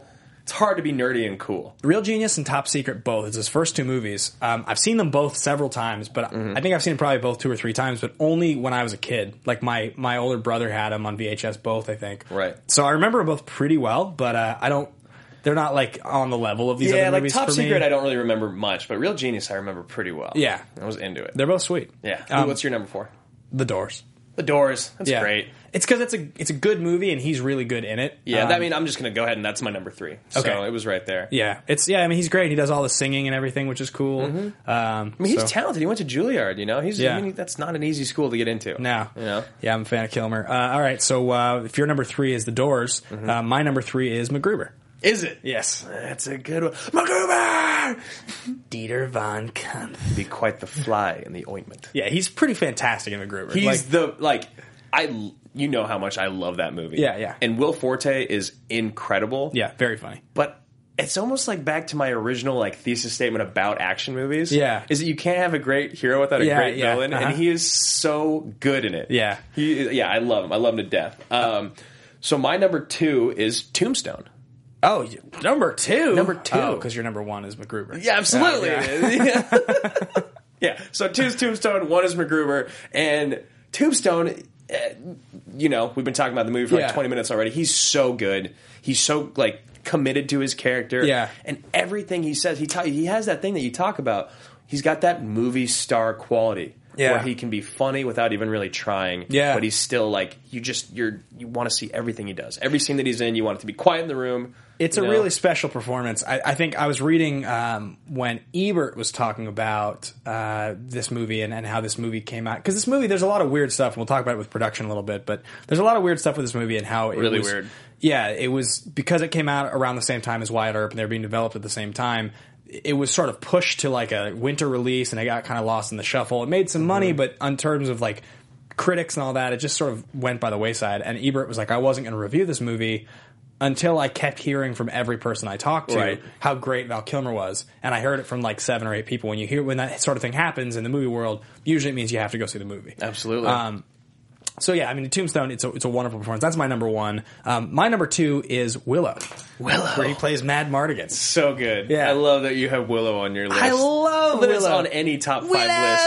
S3: it's hard to be nerdy and cool.
S2: Real Genius and Top Secret both. It's his first two movies. Um, I've seen them both several times, but mm-hmm. I think I've seen them probably both two or three times, but only when I was a kid. Like my, my older brother had them on V H S both, I think.
S3: Right.
S2: So I remember them both pretty well, but uh, I don't. They're not like on the level of these
S3: yeah,
S2: other
S3: like
S2: movies
S3: Top
S2: for
S3: Secret,
S2: me.
S3: I don't really remember much, but Real Genius I remember pretty well.
S2: Yeah,
S3: I was into it.
S2: They're both sweet.
S3: Yeah.
S2: Um,
S3: What's your number four?
S2: The Doors.
S3: The Doors. That's
S2: yeah.
S3: great.
S2: It's because it's a it's a good movie and he's really good in it.
S3: Yeah,
S2: um,
S3: I mean, I'm just going to go ahead and that's my number three. So
S2: okay.
S3: it was right there.
S2: Yeah, it's yeah. I mean, he's great. He does all the singing and everything, which is cool. Mm-hmm. um,
S3: I mean, he's
S2: so.
S3: talented. He went to Juilliard. You know, he's
S2: yeah.
S3: I mean, that's not an easy school to get into.
S2: No,
S3: you know.
S2: Yeah, I'm a fan of Kilmer. Uh, all right, so uh, if your number three is The Doors, mm-hmm. uh, my number three is MacGruber.
S3: Is it?
S2: Yes.
S3: That's a good one. MacGruber!
S2: Dieter Von Kuntz.
S3: Be quite the fly in the ointment.
S2: Yeah, he's pretty fantastic in MacGruber.
S3: He's
S2: like,
S3: the, like, I, you know how much I love that movie.
S2: Yeah, yeah.
S3: And Will Forte is incredible.
S2: Yeah, very funny.
S3: But it's almost like back to my original, like, thesis statement about action movies.
S2: Yeah.
S3: Is that you can't have a great hero without a
S2: yeah,
S3: great
S2: yeah,
S3: villain.
S2: uh-huh.
S3: And he is so good in it.
S2: Yeah.
S3: He, yeah, I love him. I love him to death. Um, so my number two is Tombstone.
S2: Oh, number two?
S3: Number two.
S2: Oh, because your number one is MacGruber.
S3: Yeah, absolutely.
S2: Oh, yeah.
S3: yeah. yeah. So two is Tombstone, one is MacGruber, and Tombstone, uh, you know, we've been talking about the movie for
S2: yeah.
S3: like twenty minutes already. He's so good. He's so like committed to his character.
S2: Yeah.
S3: And everything he says, he ta- he has that thing that you talk about. He's got that movie star quality.
S2: Yeah.
S3: Where he can be funny without even really trying.
S2: Yeah.
S3: But he's still like, you just, you're, you want to see everything he does. Every scene that he's in, you want it to be quiet in the room.
S2: It's
S3: you
S2: a
S3: know?
S2: really special performance. I, I think I was reading um, when Ebert was talking about uh, this movie and, and how this movie came out. Because this movie, there's a lot of weird stuff, and we'll talk about it with production a little bit, but there's a lot of weird stuff with this movie and how it
S3: really
S2: was...
S3: weird.
S2: Yeah, it was... Because it came out around the same time as Wyatt Earp, and they were being developed at the same time, it was sort of pushed to like a winter release, and it got kind of lost in the shuffle. It made some mm-hmm. money, but in terms of like critics and all that, it just sort of went by the wayside. And Ebert was like, I wasn't going to review this movie until I kept hearing from every person I talked to
S3: right.
S2: how great Val Kilmer was. And I heard it from like seven or eight people. When you hear when that sort of thing happens in the movie world, usually it means you have to go see the movie.
S3: Absolutely.
S2: Um, so yeah, I mean, Tombstone, it's a, it's a wonderful performance. That's my number one. Um, my number two is Willow.
S3: Willow.
S2: Where he plays Mad Mardigan.
S3: So good.
S2: Yeah.
S3: I love that you have Willow on your list.
S2: I love
S3: that
S2: Willow.
S3: it's on any top five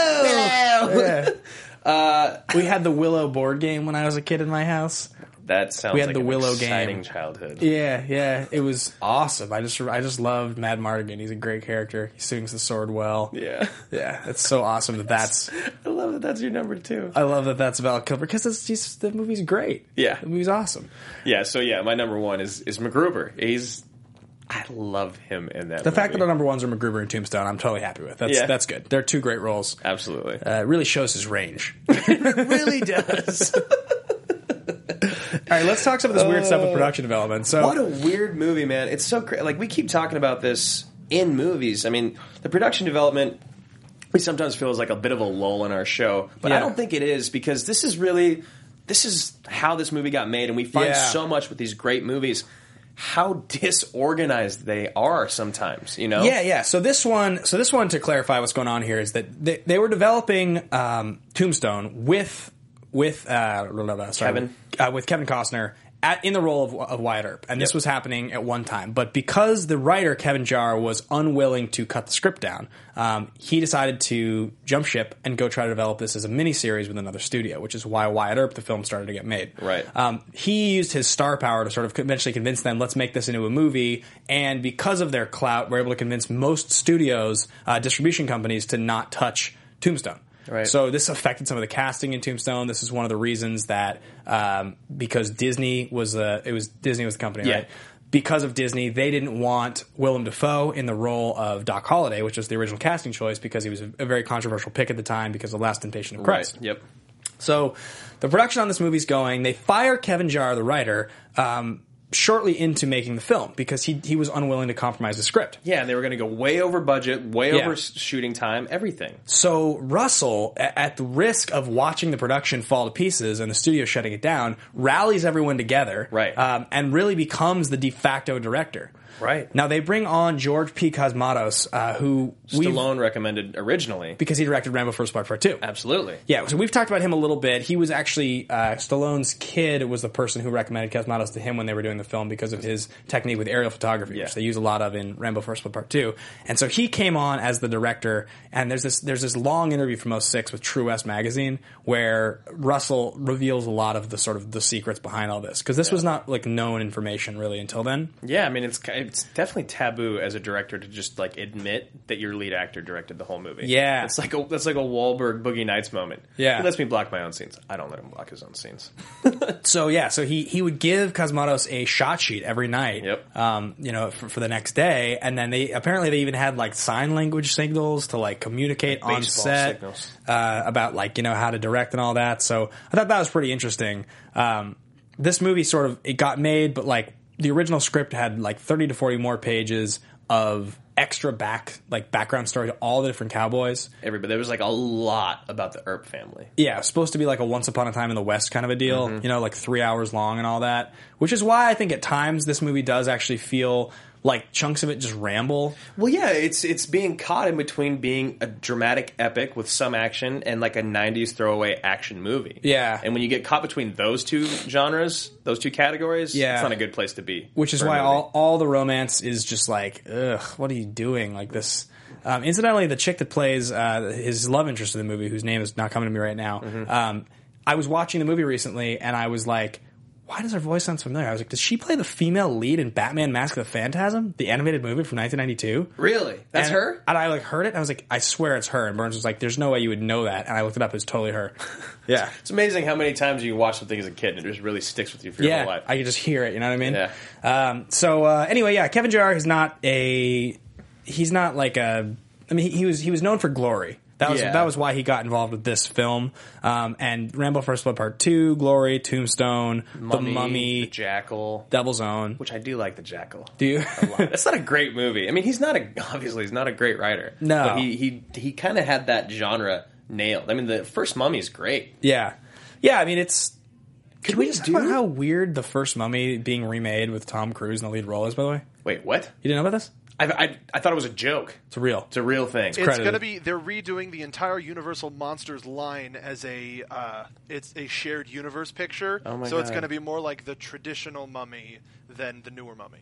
S2: Willow.
S3: list.
S2: Yeah. uh, we had the Willow board game when I was a kid in my house.
S3: That sounds
S2: we had
S3: like
S2: the
S3: an
S2: Willow
S3: exciting
S2: game.
S3: childhood.
S2: Yeah, yeah, it was awesome. I just, I just loved Mad Mardigan. He's a great character. He swings the sword well.
S3: Yeah,
S2: yeah, it's so awesome that that's.
S3: I love that that's your number two.
S2: I love that that's Val Kilmer because it's just the movie's great.
S3: Yeah,
S2: the movie's awesome.
S3: Yeah, so yeah, my number one is is MacGruber. He's, I love him in that.
S2: The
S3: movie.
S2: fact that our number ones are MacGruber and Tombstone, I'm totally happy with. That's
S3: yeah.
S2: that's good. They're two great roles.
S3: Absolutely,
S2: uh, it really shows his range.
S3: It really does.
S2: All right, let's talk some of this weird uh, stuff with production development. So,
S3: what a weird movie, man! It's so crazy. Like we keep talking about this in movies. I mean, the production development we sometimes feel is like a bit of a lull in our show, but
S2: yeah.
S3: I don't think it is because this is really this is how this movie got made, and we find
S2: yeah.
S3: so much with these great movies how disorganized they are sometimes. You know?
S2: Yeah, yeah. So this one, so this one to clarify what's going on here is that they, they were developing um, Tombstone with. With uh, sorry,
S3: Kevin,
S2: uh, with Kevin Costner at, in the role of, of Wyatt Earp, and this
S3: yep.
S2: was happening at one time. But because the writer Kevin Jarre was unwilling to cut the script down, um, he decided to jump ship and go try to develop this as a miniseries with another studio, which is why Wyatt Earp, the film, started to get made.
S3: Right.
S2: Um, he used his star power to sort of eventually convince them, let's make this into a movie. And because of their clout, we're able to convince most studios, uh, distribution companies, to not touch Tombstone.
S3: Right.
S2: So this affected some of the casting in Tombstone. This is one of the reasons that um, because Disney was uh, it was Disney was the company,
S3: yeah.
S2: right? Because of Disney, they didn't want Willem Dafoe in the role of Doc Holliday, which was the original casting choice, because he was a, a very controversial pick at the time because of Last Temptation of Christ.
S3: Right. Yep.
S2: So the production on this movie's going. They fire Kevin Jarre, the writer, um, shortly into making the film because he he was unwilling to compromise the script.
S3: Yeah, and they were going to go way over budget, way
S2: Yeah.
S3: over shooting time, everything.
S2: So Russell, at the risk of watching the production fall to pieces and the studio shutting it down, rallies everyone together,
S3: right.
S2: um, and really becomes the de facto director.
S3: Right.
S2: Now they bring on George P. Cosmatos, uh, who we've-
S3: Stallone recommended originally.
S2: because he directed Rambo First Blood Part Two.
S3: Absolutely.
S2: Yeah, so we've talked about him a little bit. He was actually uh, Stallone's kid was the person who recommended Cosmatos to him when they were doing the film because of his technique with aerial photography,
S3: Yeah.
S2: which they use a lot of in Rambo First Blood Part Two. And so he came on as the director, and there's this there's this long interview from oh six with True West magazine where Russell reveals a lot of the sort of the secrets behind all this because this
S3: Yeah.
S2: was not like known information really until then.
S3: Yeah, I mean, it's it's definitely taboo as a director to just like admit that your lead actor directed the whole movie.
S2: Yeah.
S3: it's like a, that's like a Wahlberg Boogie Nights moment.
S2: Yeah.
S3: He lets me block my own scenes. I don't let him block his own scenes.
S2: So yeah, so he he would give Cosmatos a shot sheet every night.
S3: Yep.
S2: Um, you know, for, for the next day, and then they apparently they even had like sign language signals to like communicate
S3: Like
S2: on
S3: baseball
S2: set
S3: signals.
S2: uh, about like you know how to direct and all that. So I thought that was pretty interesting. Um, this movie sort of it got made, but like the original script had like thirty to forty more pages of extra back like background story to all the different cowboys.
S3: Everybody, there was like a lot about the Earp family.
S2: Yeah, it was supposed to be like a Once Upon a Time in the West kind of a deal,
S3: Mm-hmm.
S2: you know, like three hours long and all that, which is why I think at times this movie does actually feel like chunks of it just ramble.
S3: Well, yeah, it's it's being caught in between being a dramatic epic with some action and like a nineties throwaway action movie.
S2: Yeah.
S3: And when you get caught between those two genres, those two categories,
S2: Yeah.
S3: it's not a good place to be.
S2: Which is
S3: for a
S2: why
S3: movie.
S2: all, all the romance is just like, ugh, what are you doing? Like this. Um, incidentally, the chick that plays uh, his love interest in the movie, whose name is not coming to me right now,
S3: Mm-hmm.
S2: um, I was watching the movie recently and I was like, why does her voice sound familiar? I was like, does she play the female lead in Batman Mask of the Phantasm, the animated movie from nineteen ninety-two?
S3: Really? That's
S2: And-
S3: her?
S2: And I like heard it and I was like, I swear it's her. And Burns was like, there's no way you would know that. And I looked it up, it's totally her. Yeah.
S3: It's amazing how many times you watch something as a kid and it just really sticks with you for your
S2: Yeah,
S3: whole life.
S2: I could just hear it. You know what I mean?
S3: Yeah.
S2: Um, so uh, anyway, yeah, Kevin Jarre is not a. He's not like a. I mean, he, he was he was known for Glory. That was
S3: Yeah.
S2: that was why he got involved with this film. Um, and Rambo: First Blood Part Two, Glory, Tombstone,
S3: Mummy,
S2: The Mummy,
S3: The Jackal.
S2: Devil's Own.
S3: Which I do like The Jackal.
S2: Do you?
S3: a lot. That's not a great movie. I mean, he's not a obviously he's not a great writer.
S2: No.
S3: but he he he kind of had that genre nailed. I mean, the first Mummy is great.
S2: Yeah, yeah. I mean, it's. Can we
S3: we
S2: just
S3: do-
S2: talk about how weird the first Mummy being remade with Tom Cruise in the lead role is? By the way,
S3: Wait, what?
S2: you didn't know about this?
S3: I I, I thought it was a joke.
S2: It's real.
S3: It's a real thing.
S10: It's
S2: credited.
S10: going to be. They're redoing the entire Universal Monsters line as a. Uh, it's a shared universe picture.
S3: Oh my
S10: so it's
S3: God.
S10: going to be more like the traditional Mummy than the newer Mummy.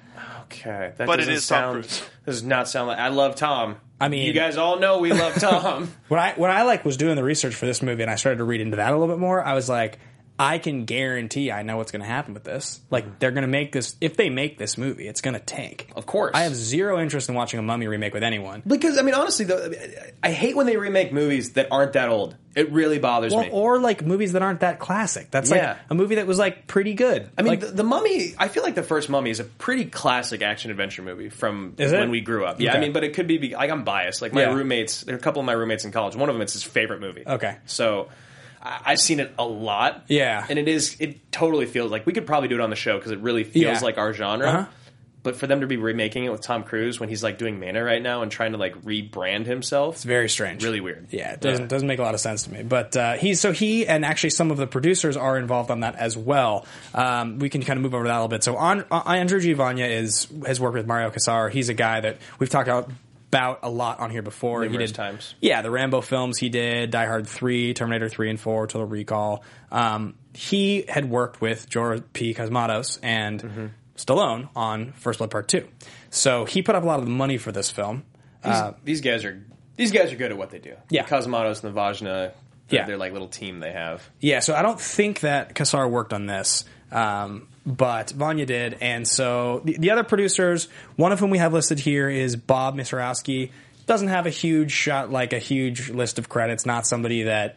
S3: Okay, that
S10: But it
S3: doesn't
S10: is Tom
S3: sound.
S10: Cruise.
S3: Does not sound like I love Tom.
S2: I mean-
S3: you guys all know we love Tom.
S2: When I when I like was doing the research for this movie and I started to read into that a little bit more, I was like, I can guarantee I know what's going to happen with this. Like they're going to make this. If they make this movie, it's going to tank.
S3: Of course.
S2: I have zero interest in watching a Mummy remake with anyone.
S3: Because I mean, honestly, though, I hate when they remake movies that aren't that old. It really bothers
S2: Well,
S3: me.
S2: or like movies that aren't that classic. That's
S3: Yeah.
S2: like a movie that was like pretty good.
S3: I mean,
S2: Like,
S3: the, the Mummy. I feel like the first Mummy is a pretty classic action adventure movie from
S2: Is it?
S3: when we grew up. Yeah,
S2: Okay.
S3: I mean, but it could be like I'm biased. Like my
S2: Yeah.
S3: roommates, there are a couple of my roommates in college. One of them, it's his favorite movie.
S2: Okay.
S3: so I, I've seen it a lot.
S2: Yeah.
S3: and it is. It totally feels like we could probably do it on the show because it really feels
S2: Yeah.
S3: like our genre.
S2: Uh-huh.
S3: But for them to be remaking it with Tom Cruise when he's like doing Mana right now and trying to like rebrand himself,
S2: it's very strange.
S3: really weird.
S2: Yeah, it doesn't
S3: Yeah.
S2: doesn't make a lot of sense to me. But uh, he's so he and actually some of the producers are involved on that as well. Um, we can kind of move over to that a little bit. So on, uh, Andrew Giovanna is has worked with Mario Casar. He's a guy that we've talked about. About a lot on here before.
S3: Numerous
S2: he did,
S3: times.
S2: Yeah, the Rambo films he did, Die Hard three, Terminator three and four, Total Recall. Um, he had worked with George P. Cosmatos and
S3: Mm-hmm.
S2: Stallone on First Blood Part two. So he put up a lot of the money for this film.
S3: These,
S2: Uh,
S3: these guys are these guys are good at what they do.
S2: Yeah.
S3: Cosmatos and the Vajna.
S2: Yeah.
S3: They're like little team they have.
S2: Yeah, so I don't think that Casar worked on this, um, but Vanya did. And so the, the other producers, one of whom we have listed here is Bob Misrowski. Doesn't have a huge shot, like a huge list of credits. Not somebody that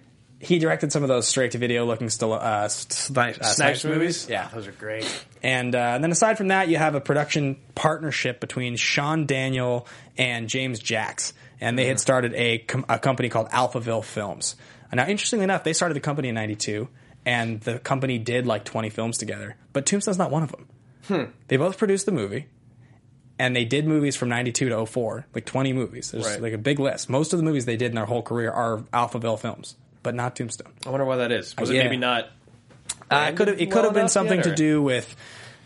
S2: he directed some of those straight-to-video looking still uh, Snipes, uh, Snipes movies. Yeah,
S3: those are great.
S2: and, uh, and then aside from that, you have a production partnership between Sean Daniel and James Jacks. And they had started a, com- a company called Alphaville Films. Now, interestingly enough, they started the company in ninety-two, and the company did like twenty films together. But Tombstone's not one of them.
S3: Hmm.
S2: They both produced the movie, and they did movies from ninety-two to oh four, like twenty movies. There's
S3: Right.
S2: like a big list. Most of the movies they did in their whole career are Alphaville Films, but not Tombstone.
S3: I wonder why that is. Was
S2: Yeah.
S3: it maybe not?
S2: Uh, it could have it could have
S3: well
S2: been
S3: enough
S2: something
S3: yet,
S2: to
S3: or-
S2: do with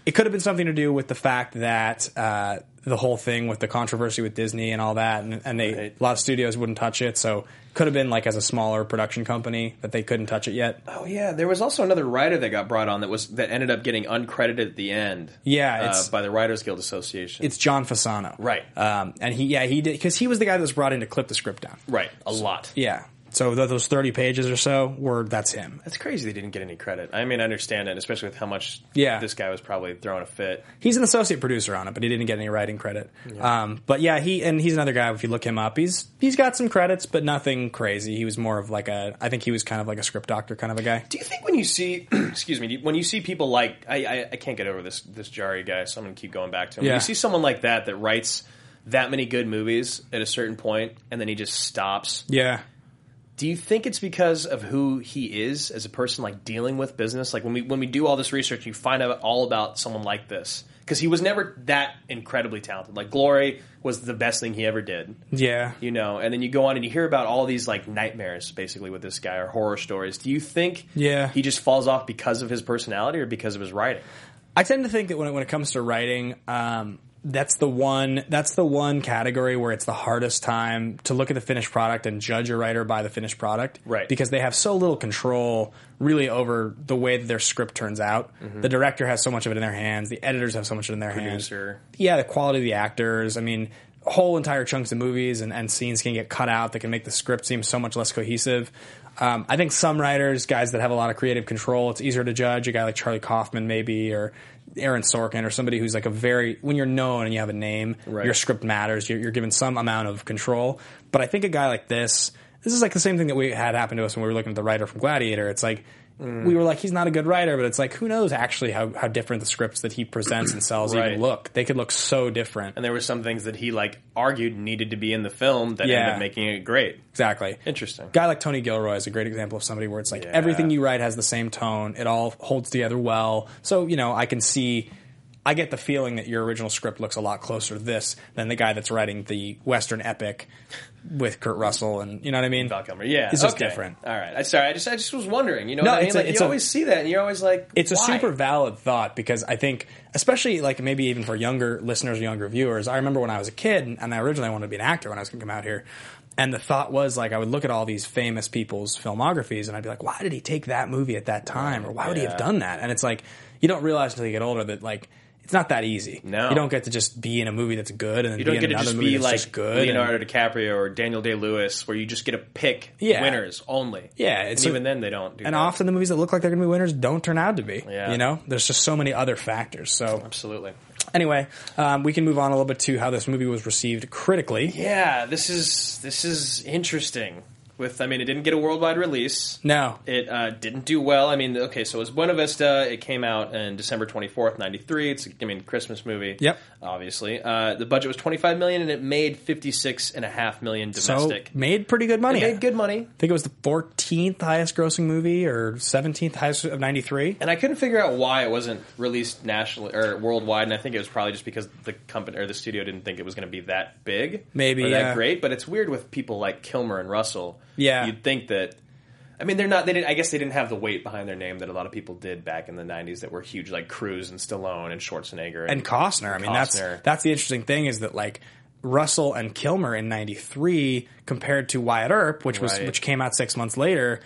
S2: It could have been something to do with the fact that uh, the whole thing with the controversy with Disney and all that, and, and they
S3: Right.
S2: a lot of studios wouldn't touch it, so it could have been like as a smaller production company that they couldn't touch it yet.
S3: Oh yeah, there was also another writer that got brought on that was that ended up getting uncredited at the end.
S2: Yeah,
S3: uh,
S2: it's-
S3: by the Writers Guild Association.
S2: It's John Fasano,
S3: Right.
S2: Um, and he, yeah, he did because he was the guy that was brought in to clip the script down.
S3: right, a lot.
S2: Yeah, so th- those thirty pages or so were that's him.
S3: That's crazy they didn't get any credit. I mean, I understand it, especially with how much
S2: Yeah.
S3: this guy was probably throwing a fit.
S2: He's an associate producer on it, but he didn't get any writing credit. Um, but yeah, he and he's another guy. If you look him up, he's he's got some credits, but nothing crazy. He was more of like a. I think he was kind of like a script doctor kind of a guy.
S3: Do you think when you see, excuse me, when you see people like I, I, I can't get over this this Jari guy, so I'm going to keep going back to him.
S2: Yeah.
S3: When you see someone like that that writes that many good movies at a certain point, and then he just stops.
S2: Yeah.
S3: Do you think it's because of who he is as a person, like dealing with business? Like when we when we do all this research, you find out all about someone like this because he was never that incredibly talented. Like Glory was the best thing he ever did.
S2: Yeah.
S3: You know, and then you go on and you hear about all these like nightmares basically with this guy or horror stories. Do you think
S2: Yeah.
S3: he just falls off because of his personality or because of his writing?
S2: I tend to think that when it, when it comes to writing, um, that's the one that's the one category where it's the hardest time to look at the finished product and judge a writer by the finished product,
S3: Right.
S2: Because they have so little control, really, over the way that their script turns out.
S3: Mhm.
S2: The director has so much of it in their hands. The editors have so much of it in their
S3: Producer.
S2: hands. Yeah, the quality of the actors. I mean, whole entire chunks of movies and, and scenes can get cut out that can make the script seem so much less cohesive. Um, I think some writers, guys that have a lot of creative control, it's easier to judge. A guy like Charlie Kaufman, maybe, or Aaron Sorkin, or somebody who's like a very when you're known and you have a name,
S3: Right.
S2: your script matters. You're, you're given some amount of control. But I think a guy like this, this is like the same thing that we had happen to us when we were looking at the writer from Gladiator. It's like
S3: Mm.
S2: we were like, he's not a good writer, but it's like who knows actually how, how different the scripts that he presents and sells
S3: Right.
S2: even look. They could look so different.
S3: And there were some things that he like argued needed to be in the film that
S2: Yeah.
S3: ended up making it great.
S2: Exactly.
S3: Interesting.
S2: Guy like Tony Gilroy is a great example of somebody where it's like
S3: Yeah.
S2: everything you write has the same tone. It all holds together well. So, you know, I can see, I get the feeling that your original script looks a lot closer to this than the guy that's writing the Western epic with Kurt Russell and, you know what I mean?
S3: Val Kilmer. Yeah.
S2: It's just
S3: okay.
S2: different.
S3: All right. I sorry. I just I just was wondering. You know
S2: No,
S3: what I mean?
S2: it's a-
S3: Like,
S2: it's
S3: you
S2: a-
S3: always see that and you're always like,
S2: It's a
S3: why?
S2: super valid thought because I think, especially like maybe even for younger listeners or younger viewers, I remember when I was a kid and, and I originally wanted to be an actor when I was going to come out here. And the thought was like I would look at all these famous people's filmographies and I'd be like, why did he take that movie at that time? Or why would he
S3: Yeah.
S2: have done that? And it's like, you don't realize until you get older that like, it's not that easy.
S3: No.
S2: You don't get to just be in a movie that's good and then
S3: You
S2: be
S3: don't
S2: in
S3: get to
S2: another
S3: just
S2: movie
S3: be
S2: that's
S3: like
S2: just good.
S3: Leonardo
S2: and-
S3: DiCaprio or Daniel Day-Lewis, where you just get to pick
S2: Yeah.
S3: winners only.
S2: Yeah,
S3: and
S2: it's
S3: even
S2: a-
S3: then they don't do
S2: and
S3: that.
S2: often the movies that look like they're going to be winners don't turn out to be.
S3: Yeah.
S2: You know, there's just so many other factors. So
S3: Absolutely.
S2: anyway, um, we can move on a little bit to how this movie was received critically.
S3: Yeah, this is this is interesting. With, I mean, it didn't get a worldwide release.
S2: No.
S3: It uh, didn't do well. I mean, okay, so it was Buena Vista. It came out on December twenty-fourth, ninety-three. It's, I mean, Christmas movie.
S2: Yep.
S3: Obviously. Uh, the budget was twenty-five million dollars and it made fifty-six point five million dollars domestic.
S2: So made pretty good money.
S3: It made good money.
S2: I think it was the fourteenth highest grossing movie or seventeenth highest of ninety-three.
S3: And I couldn't figure out why it wasn't released nationally or worldwide, and I think it was probably just because the company or the studio didn't think it was going to be that big,
S2: Maybe,
S3: or that
S2: yeah.
S3: great. But it's weird with people like Kilmer and Russell.
S2: Yeah.
S3: You'd think that. I mean, they're not. They didn't. I guess they didn't have the weight behind their name that a lot of people did back in the nineties that were huge, like Cruise and Stallone and Schwarzenegger and,
S2: And Costner. I mean, that's
S3: Costner.
S2: that's the interesting thing is that like Russell and Kilmer in ninety-three compared to Wyatt Earp, which was
S3: Right.
S2: which came out six months later.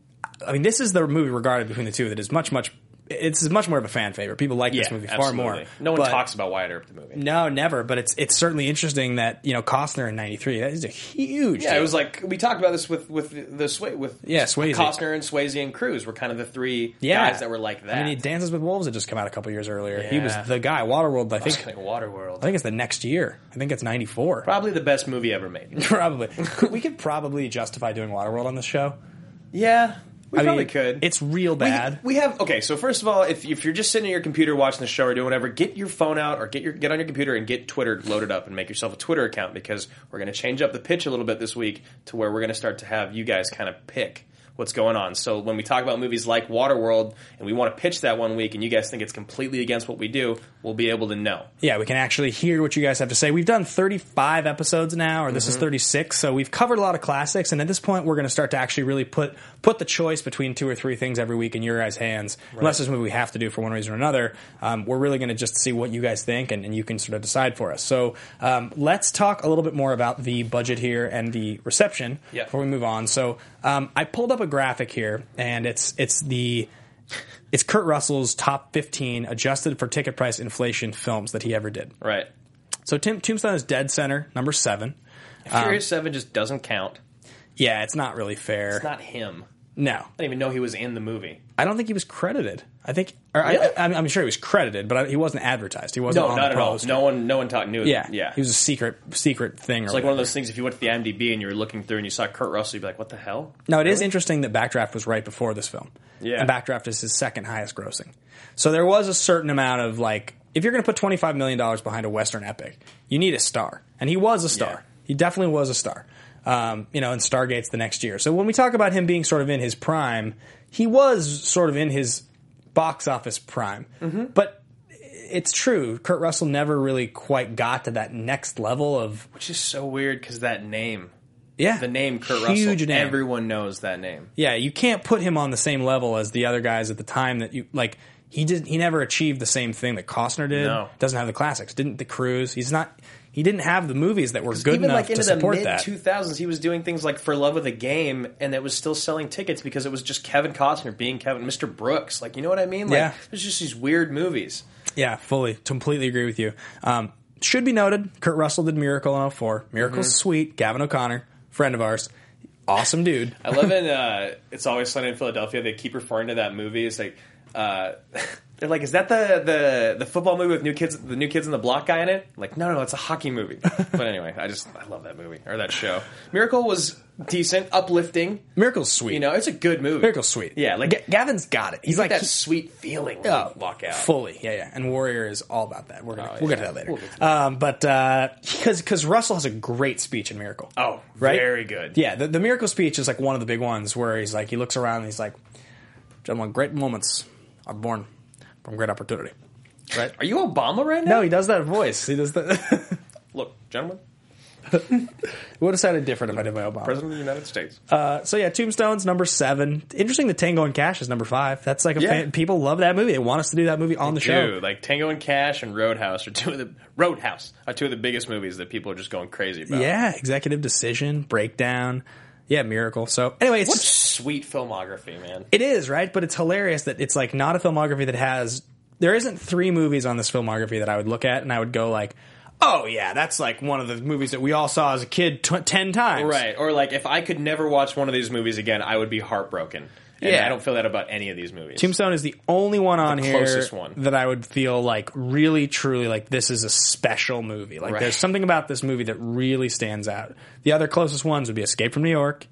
S2: I mean, this is the movie regarded between the two that is much much. It's much more of a fan favorite. People like this
S3: Yeah,
S2: movie far
S3: absolutely.
S2: more.
S3: No one
S2: But-
S3: talks about Wyatt Earp the movie.
S2: No, never. But it's it's certainly interesting that you know Costner in ninety-three. That is a huge.
S3: Yeah,
S2: deal.
S3: it was like we talked about this with with the Swa- with
S2: Yeah, Swayze.
S3: Costner and Swayze and Cruise were kind of the three
S2: yeah.
S3: guys that were like that.
S2: I mean, Dances with Wolves had just come out a couple years earlier. He was
S3: Yeah.
S2: the guy. Waterworld, I think.
S3: like Waterworld.
S2: I think it's the next year. I think it's ninety-four.
S3: Probably the best movie ever made.
S2: Probably. Could- we could probably justify doing Waterworld on this show.
S3: Yeah, we
S2: I
S3: probably
S2: mean,
S3: could.
S2: It's real bad.
S3: We, we have okay. So first of all, if if you're just sitting at your computer watching the show or doing whatever, get your phone out or get your get on your computer and get Twitter loaded up and make yourself a Twitter account because we're going to change up the pitch a little bit this week to where we're going to start to have you guys kind of pick what's going on. So when we talk about movies like Waterworld and we want to pitch that one week and you guys think it's completely against what we do, we'll be able to know.
S2: Yeah, we can actually hear what you guys have to say. We've done thirty-five episodes now, or this mm-hmm. is thirty-six, so we've covered a lot of classics, and at this point we're going to start to actually really put put the choice between two or three things every week in your guys' hands. Right. Unless there's a movie we have to do for one reason or another, um, we're really going to just see what you guys think, and, and you can sort of decide for us. So um, let's talk a little bit more about the budget here and the reception
S3: yep.
S2: before we move on. So um, I pulled up a graphic here, and it's it's the it's Kurt Russell's top fifteen adjusted for ticket price inflation films that he ever did.
S3: Right.
S2: So Tim, Tombstone is dead center, number seven.
S3: Furious
S2: um,
S3: Seven just doesn't count.
S2: Yeah, it's not really fair.
S3: It's not him.
S2: No.
S3: I didn't even know he was in the movie.
S2: I don't think he was credited. I think, or really? I, I, I'm sure he was credited, but I, he wasn't advertised. He wasn't
S3: no,
S2: on
S3: not
S2: the
S3: at all.
S2: poster.
S3: No one, no one talked knew.
S2: Yeah,
S3: yeah.
S2: He was a secret, secret thing.
S3: It's
S2: or
S3: like
S2: whatever.
S3: one of those things. If you went to the I M D B and you were looking through and you saw Kurt Russell, you'd be like, "What the hell?"
S2: Now it
S3: really?
S2: is interesting that Backdraft was right before this film.
S3: Yeah,
S2: and Backdraft is his second highest grossing. So there was a certain amount of like, if you're going to put twenty-five million dollars behind a Western epic, you need a star, and he was a star.
S3: Yeah.
S2: He definitely was a star. Um, you know, and Stargate's the next year. So when we talk about him being sort of in his prime, he was sort of in his box office prime. Mm-hmm. But it's true, Kurt Russell never really quite got to that next level of...
S3: Which is so weird, because that name...
S2: Yeah.
S3: The name Kurt
S2: Huge
S3: Russell,
S2: name.
S3: Everyone knows that name.
S2: Yeah, you can't put him on the same level as the other guys at the time that you... Like, he did. He never achieved the same thing that Costner did.
S3: No.
S2: Doesn't have the classics. Didn't The Cruise. He's not... He didn't have the movies that were good
S3: even
S2: enough
S3: like into
S2: to support
S3: the
S2: that.
S3: mid two thousands, he was doing things like For Love of the Game, and it was still selling tickets because it was just Kevin Costner being Kevin, Mister Brooks. Like, you know what I mean? Like,
S2: Yeah.
S3: There's just these weird movies.
S2: Yeah, fully, completely agree with you. Um, should be noted, Kurt Russell did Miracle in oh four. Miracle's
S3: Mm-hmm.
S2: sweet. Gavin O'Connor, friend of ours, awesome dude.
S3: I love in uh, It's Always Sunny in Philadelphia, they keep referring to that movie. It's like, uh, they're like, is that the, the, the football movie with new kids, the New Kids on the Block guy in it? Like, no, no, it's a hockey movie. But anyway, I just, I love that movie, or that show. Miracle was decent, uplifting.
S2: Miracle's sweet.
S3: You know, it's a good movie.
S2: Miracle's sweet.
S3: Yeah, like,
S2: G- Gavin's got it. He's
S3: he's
S2: like
S3: like that
S2: he-
S3: sweet feeling when
S2: Oh,
S3: you walk out.
S2: fully, yeah, yeah. And Warrior is all about that. We're gonna,
S3: Oh,
S2: we'll
S3: yeah.
S2: get to that later.
S3: We'll get to that.
S2: Um, but because because Russell has a great speech in Miracle.
S3: Oh,
S2: right?
S3: very good.
S2: Yeah, the, the Miracle speech is like one of the big ones where he's like, he looks around and he's like, "Gentlemen, great moments are born from great opportunity." Right?
S3: Are you Obama right now?
S2: No, he does that voice. He does that.
S3: Look, gentlemen,
S2: It would have sounded different if I did my Obama.
S3: President of the United States.
S2: Uh, so yeah, Tombstone's number seven. Interesting that Tango and Cash is number five. That's like a
S3: Yeah.
S2: fan, people love that movie. They want us to do that movie on the show.
S3: Dude, like Tango and Cash and Roadhouse are two of the Roadhouse are two of the biggest movies that people are just going crazy about.
S2: Yeah, Executive Decision, Breakdown. Yeah, Miracle. So anyway, it's
S3: What sweet filmography, man.
S2: it is, right? But it's hilarious that it's like not a filmography that has there isn't three movies on this filmography that I would look at and I would go like, "Oh yeah, that's like one of the movies that we all saw as a kid t- ten times."
S3: Right. Or like if I could never watch one of these movies again, I would be heartbroken. And
S2: Yeah.
S3: I don't feel that about any of these movies.
S2: Tombstone is the only one on
S3: The
S2: here
S3: closest one.
S2: that I would feel like really, truly like this is a special movie. Like
S3: Right.
S2: there's something about this movie that really stands out. The other closest ones would be Escape from New York,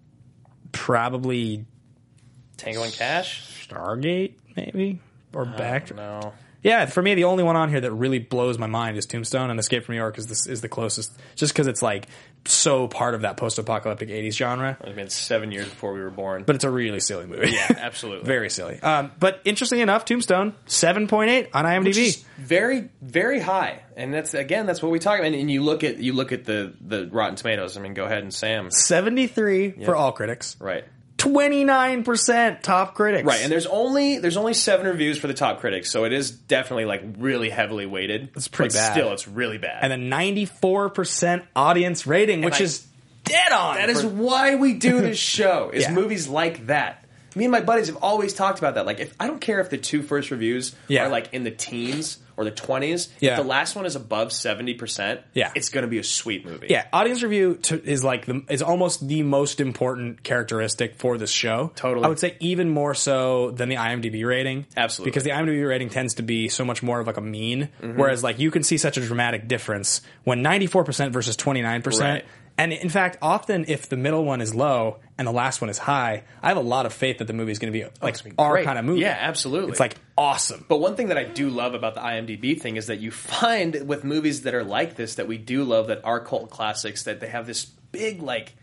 S2: probably
S3: Tango and Cash?
S2: Stargate, maybe, or Back.
S3: No.
S2: Yeah, for me, the only one on here that really blows my mind is Tombstone, and Escape from New York is the, is the closest, just because it's like so part of that post-apocalyptic eighties genre.
S3: It's been seven years before we were born.
S2: But it's a really silly movie.
S3: Yeah, absolutely.
S2: Very silly. Um, but interestingly enough, Tombstone, seven point eight on IMDb.
S3: Which is very, very high, and that's again, that's what we talk about. And, and you look at you look at the the Rotten Tomatoes. I mean, go ahead and Sam.
S2: seventy-three
S3: Yeah.
S2: for all critics.
S3: Right.
S2: twenty-nine percent top critics.
S3: Right, and there's only there's only seven reviews for the top critics, so it is definitely like really heavily weighted.
S2: It's pretty
S3: but
S2: bad.
S3: Still, it's really bad.
S2: And then ninety-four percent audience rating, which
S3: I-
S2: is dead on.
S3: That is
S2: for-
S3: why we do this show. Is
S2: Yeah.
S3: movies like that. Me and my buddies have always talked about that. Like, if I don't care if the two first reviews
S2: Yeah.
S3: are like in the teens or the twenties,
S2: Yeah.
S3: if the last one is above seventy percent,
S2: Yeah.
S3: it's going to be a sweet movie.
S2: Yeah, audience review to, is like the, is almost the most important characteristic for this show.
S3: Totally.
S2: I would say even more so than the IMDb rating.
S3: Absolutely.
S2: Because the IMDb rating tends to be so much more of like a mean,
S3: Mm-hmm.
S2: whereas like you can see such a dramatic difference when ninety-four percent versus twenty-nine percent.
S3: Right.
S2: And in fact, often if the middle one is low and the last one is high, I have a lot of faith that the movie is going to be like
S3: it's gonna be
S2: our
S3: great.
S2: kind of movie.
S3: Yeah, absolutely.
S2: It's like awesome.
S3: But one thing that I do love about the IMDb thing is that you find with movies that are like this that we do love that are cult classics that they have this big like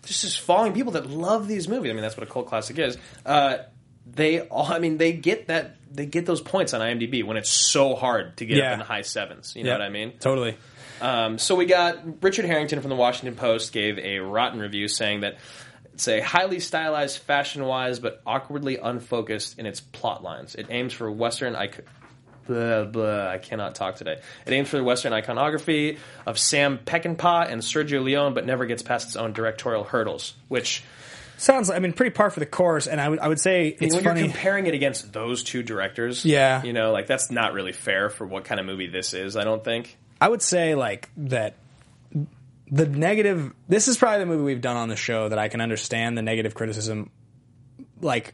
S3: just just following people that love these movies. I mean, that's what a cult classic is. Uh, they all, I mean, they get that they get those points on IMDb when it's so hard to get
S2: Yeah.
S3: up in the high sevens. You know
S2: Yep.
S3: what I mean?
S2: Totally.
S3: Um, so we got Richard Harrington from the Washington Post gave a rotten review saying that it's a highly stylized, fashion-wise, but awkwardly unfocused in its plot lines. It aims for Western icon. Blah, blah, I cannot talk today. It aims for the Western iconography of Sam Peckinpah and Sergio Leone, but never gets past its own directorial hurdles. Which
S2: sounds, I mean, pretty par for the course. And I would, I would say
S3: I mean,
S2: it's
S3: when
S2: funny.
S3: you're comparing it against those two directors,
S2: Yeah.
S3: you know, like that's not really fair for what kind of movie this is. I don't think.
S2: I would say like that. The negative. This is probably the movie we've done on the show that I can understand the negative criticism. Like,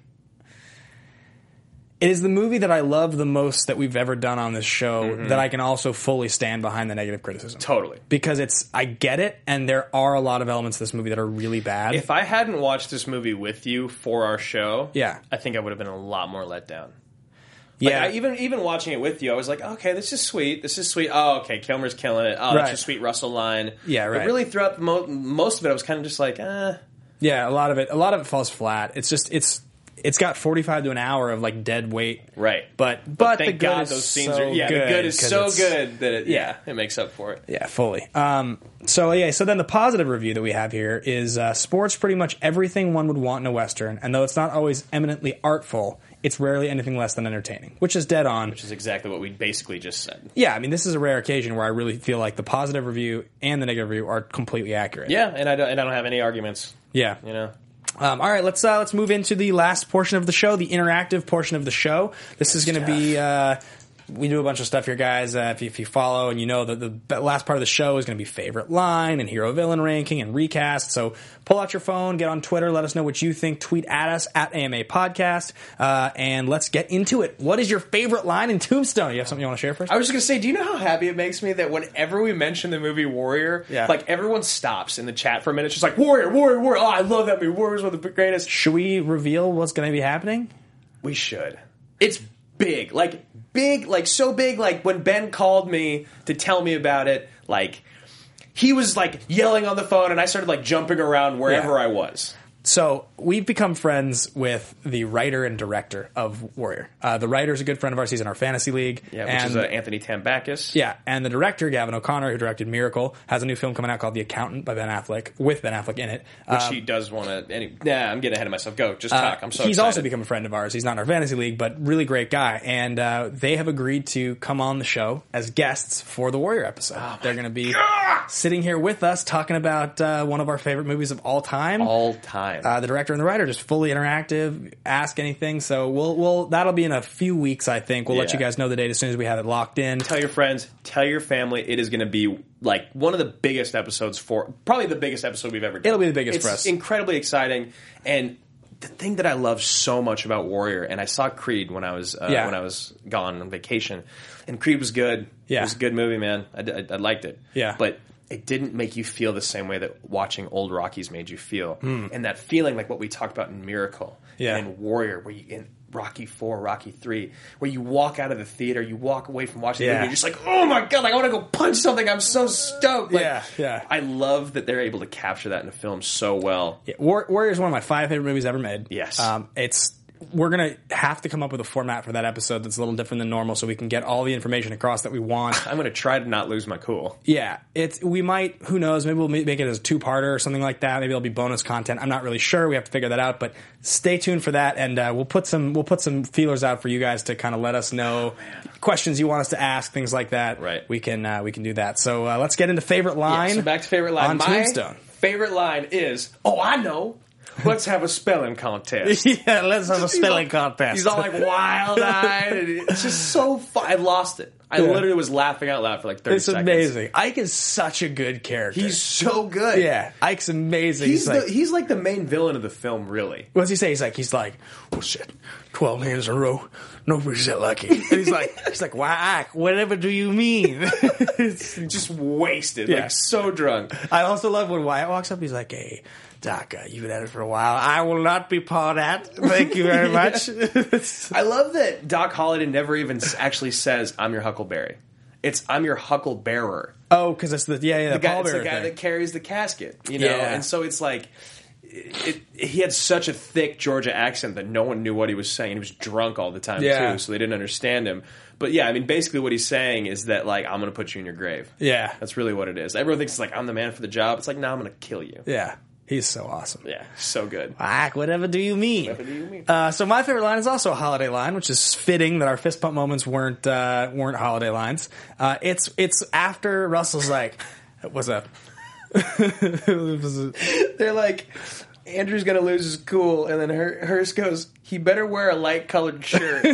S2: it is the movie that I love the most that we've ever done on this show.
S3: Mm-hmm.
S2: That I can also fully stand behind the negative criticism.
S3: Totally.
S2: Because it's, I get it, and there are a lot of elements of this movie that are really bad.
S3: If I hadn't watched this movie with you for our show,
S2: Yeah.
S3: I think I would have been a lot more let down. Like,
S2: yeah,
S3: I, even even watching it with you, I was like, okay, this is sweet. This is sweet. Oh, okay, Kilmer's killing it. Oh,
S2: Right.
S3: that's a sweet Russell line.
S2: Yeah, right.
S3: But really, throughout the mo- most of it, I was kind of just like, eh.
S2: yeah, a lot of it, a lot of it falls flat. It's just, it's, it's got forty-five to an hour of like dead weight.
S3: Right.
S2: But, but,
S3: But
S2: the
S3: thank
S2: good
S3: God
S2: is
S3: those scenes
S2: so
S3: are. Yeah,
S2: good
S3: the good is
S2: 'cause
S3: so
S2: it's-
S3: good that it, yeah,
S2: Yeah.
S3: it makes up for it.
S2: Yeah, fully. Um, so yeah, so then the positive review that we have here is uh, sports pretty much everything one would want in a Western, and though it's not always eminently artful, it's rarely anything less than entertaining, which is dead on.
S3: Which is exactly what we basically just said.
S2: Yeah, I mean, this is a rare occasion where I really feel like the positive review and the negative review are completely accurate.
S3: Yeah, and I don't, and I don't have any arguments.
S2: Yeah.
S3: You know.
S2: Um, all right, let's uh, let's move into the last portion of the show, the interactive portion of the show. This is going to be. Uh, we do a bunch of stuff here, guys. Uh, if, you, if you follow and you know that the last part of the show is going to be favorite line and hero villain ranking and recast. So pull out your phone, get on Twitter, let us know what you think. Tweet at us at A M A Podcast, uh, and let's get into it. What is your favorite line in Tombstone? You have something you want to share first?
S3: I was just gonna say, do you know how happy it makes me that whenever we mention the movie Warrior,
S2: Yeah.
S3: like everyone stops in the chat for a minute, just like Warrior, Warrior, Warrior. Oh, I love that movie. Warrior's one of the greatest.
S2: Should we reveal what's going to be happening?
S3: We should. It's big, like big, like so big. Like when Ben called me to tell me about it, like he was like yelling on the phone, and I started like jumping around wherever
S2: Yeah.
S3: I was.
S2: So we've become friends with the writer and director of Warrior. Uh, the writer's a good friend of ours. He's in our fantasy league.
S3: Yeah, which
S2: and,
S3: is uh, Anthony Tambakis.
S2: Yeah, and the director, Gavin O'Connor, who directed Miracle, has a new film coming out called The Accountant by Ben Affleck, with Ben Affleck in it.
S3: Which
S2: Um,
S3: he does want to. Any, nah, I'm getting ahead of myself. Go, just talk. I'm so
S2: He's
S3: excited.
S2: also become a friend of ours. He's not in our fantasy league, but really great guy. And uh, they have agreed to come on the show as guests for the Warrior episode.
S3: Oh
S2: They're going to be sitting here with us talking about uh, one of our favorite movies of all time.
S3: all time.
S2: Uh, the director and the writer just fully interactive, ask anything. So we'll we'll that'll be in a few weeks, I think. We'll let
S3: Yeah.
S2: you guys know the date as soon as we have it locked in.
S3: Tell your friends, tell your family. It is going to be like one of the biggest episodes for probably the biggest episode we've ever done.
S2: It'll be the biggest
S3: it's
S2: for us.
S3: Incredibly exciting, and the thing that I love so much about Warrior, and I saw Creed when I was uh,
S2: Yeah.
S3: when I was gone on vacation, and Creed was good.
S2: Yeah.
S3: It was a good movie, man. I, I, I liked it.
S2: Yeah.
S3: but it didn't make you feel the same way that watching old Rockies made you feel, and that feeling like what we talked about in Miracle
S2: Yeah.
S3: and Warrior, where you in Rocky Four, Rocky Three, where you walk out of the theater, you walk away from watching the
S2: Yeah.
S3: movie, you're just like, oh my god, like I want to go punch something. I'm so stoked. Like,
S2: Yeah, yeah.
S3: I love that they're able to capture that in a film so well.
S2: Yeah, War- Warrior is one of my five favorite movies ever made.
S3: Yes.
S2: Um, it's we're gonna have to come up with a format for that episode that's a little different than normal, so we can get all the information across that we want.
S3: I'm going to try to not lose my cool.
S2: Yeah, it's we might. Who knows? Maybe we'll ma- make it as a two-parter or something like that. Maybe it'll be bonus content. I'm not really sure. We have to figure that out. But stay tuned for that, and uh, we'll put some we'll put some feelers out for you guys to kind of let us know questions you want us to ask, things like that.
S3: Right.
S2: We can uh, we can do that. So uh, let's get into favorite line.
S3: Yeah, so back to favorite line.
S2: on
S3: My
S2: Tombstone.
S3: favorite line is, oh, I know. Let's have a spelling contest.
S2: Yeah, let's have a
S3: He's
S2: spelling
S3: all-
S2: contest.
S3: He's all like wild-eyed. And it's just so fun. I lost it. I
S2: Yeah.
S3: literally was laughing out loud for like thirty
S2: It's
S3: seconds.
S2: amazing. Ike is such a good character.
S3: He's so good.
S2: yeah, Ike's amazing.
S3: He's,
S2: He's, like,
S3: the, he's like the main villain of the film, really.
S2: what's he say? He's like, he's like, oh shit, twelve hands in a row, nobody's that lucky. And he's like, he's like, why Ike? Whatever do you mean? It's-
S3: Just wasted.
S2: Yeah.
S3: Like, so drunk.
S2: I also love when Wyatt walks up. He's like, hey, Doc, uh, you've been at it for a while. I will not be part of that. Thank you very much.
S3: I love that Doc Holliday never even s- actually says, I'm your Huckleberry. It's, I'm your Hucklebearer.
S2: Oh, because it's the yeah, yeah, the,
S3: The guy, it's
S2: pallbearer
S3: the guy
S2: thing.
S3: that carries the casket, you know?
S2: Yeah.
S3: And so it's like, it, he had such a thick Georgia accent that no one knew what he was saying. He was drunk all the time
S2: Yeah.
S3: too, so they didn't understand him. But yeah, I mean, basically what he's saying is that like I'm going to put you in your grave.
S2: Yeah.
S3: That's really what it is. Everyone thinks it's like I'm the man for the job. It's like, no, I'm going to kill you.
S2: Yeah. He's so awesome.
S3: Yeah, so good.
S2: Whack, whatever do you mean?
S3: Whatever do you mean?
S2: Uh, so my favorite line is also a holiday line, which is fitting that our fist pump moments weren't uh, weren't holiday lines. Uh, it's it's after Russell's like, what's up?
S3: They're like, Andrew's going to lose his cool, and then Her- Hearst goes, he better wear a light-colored shirt.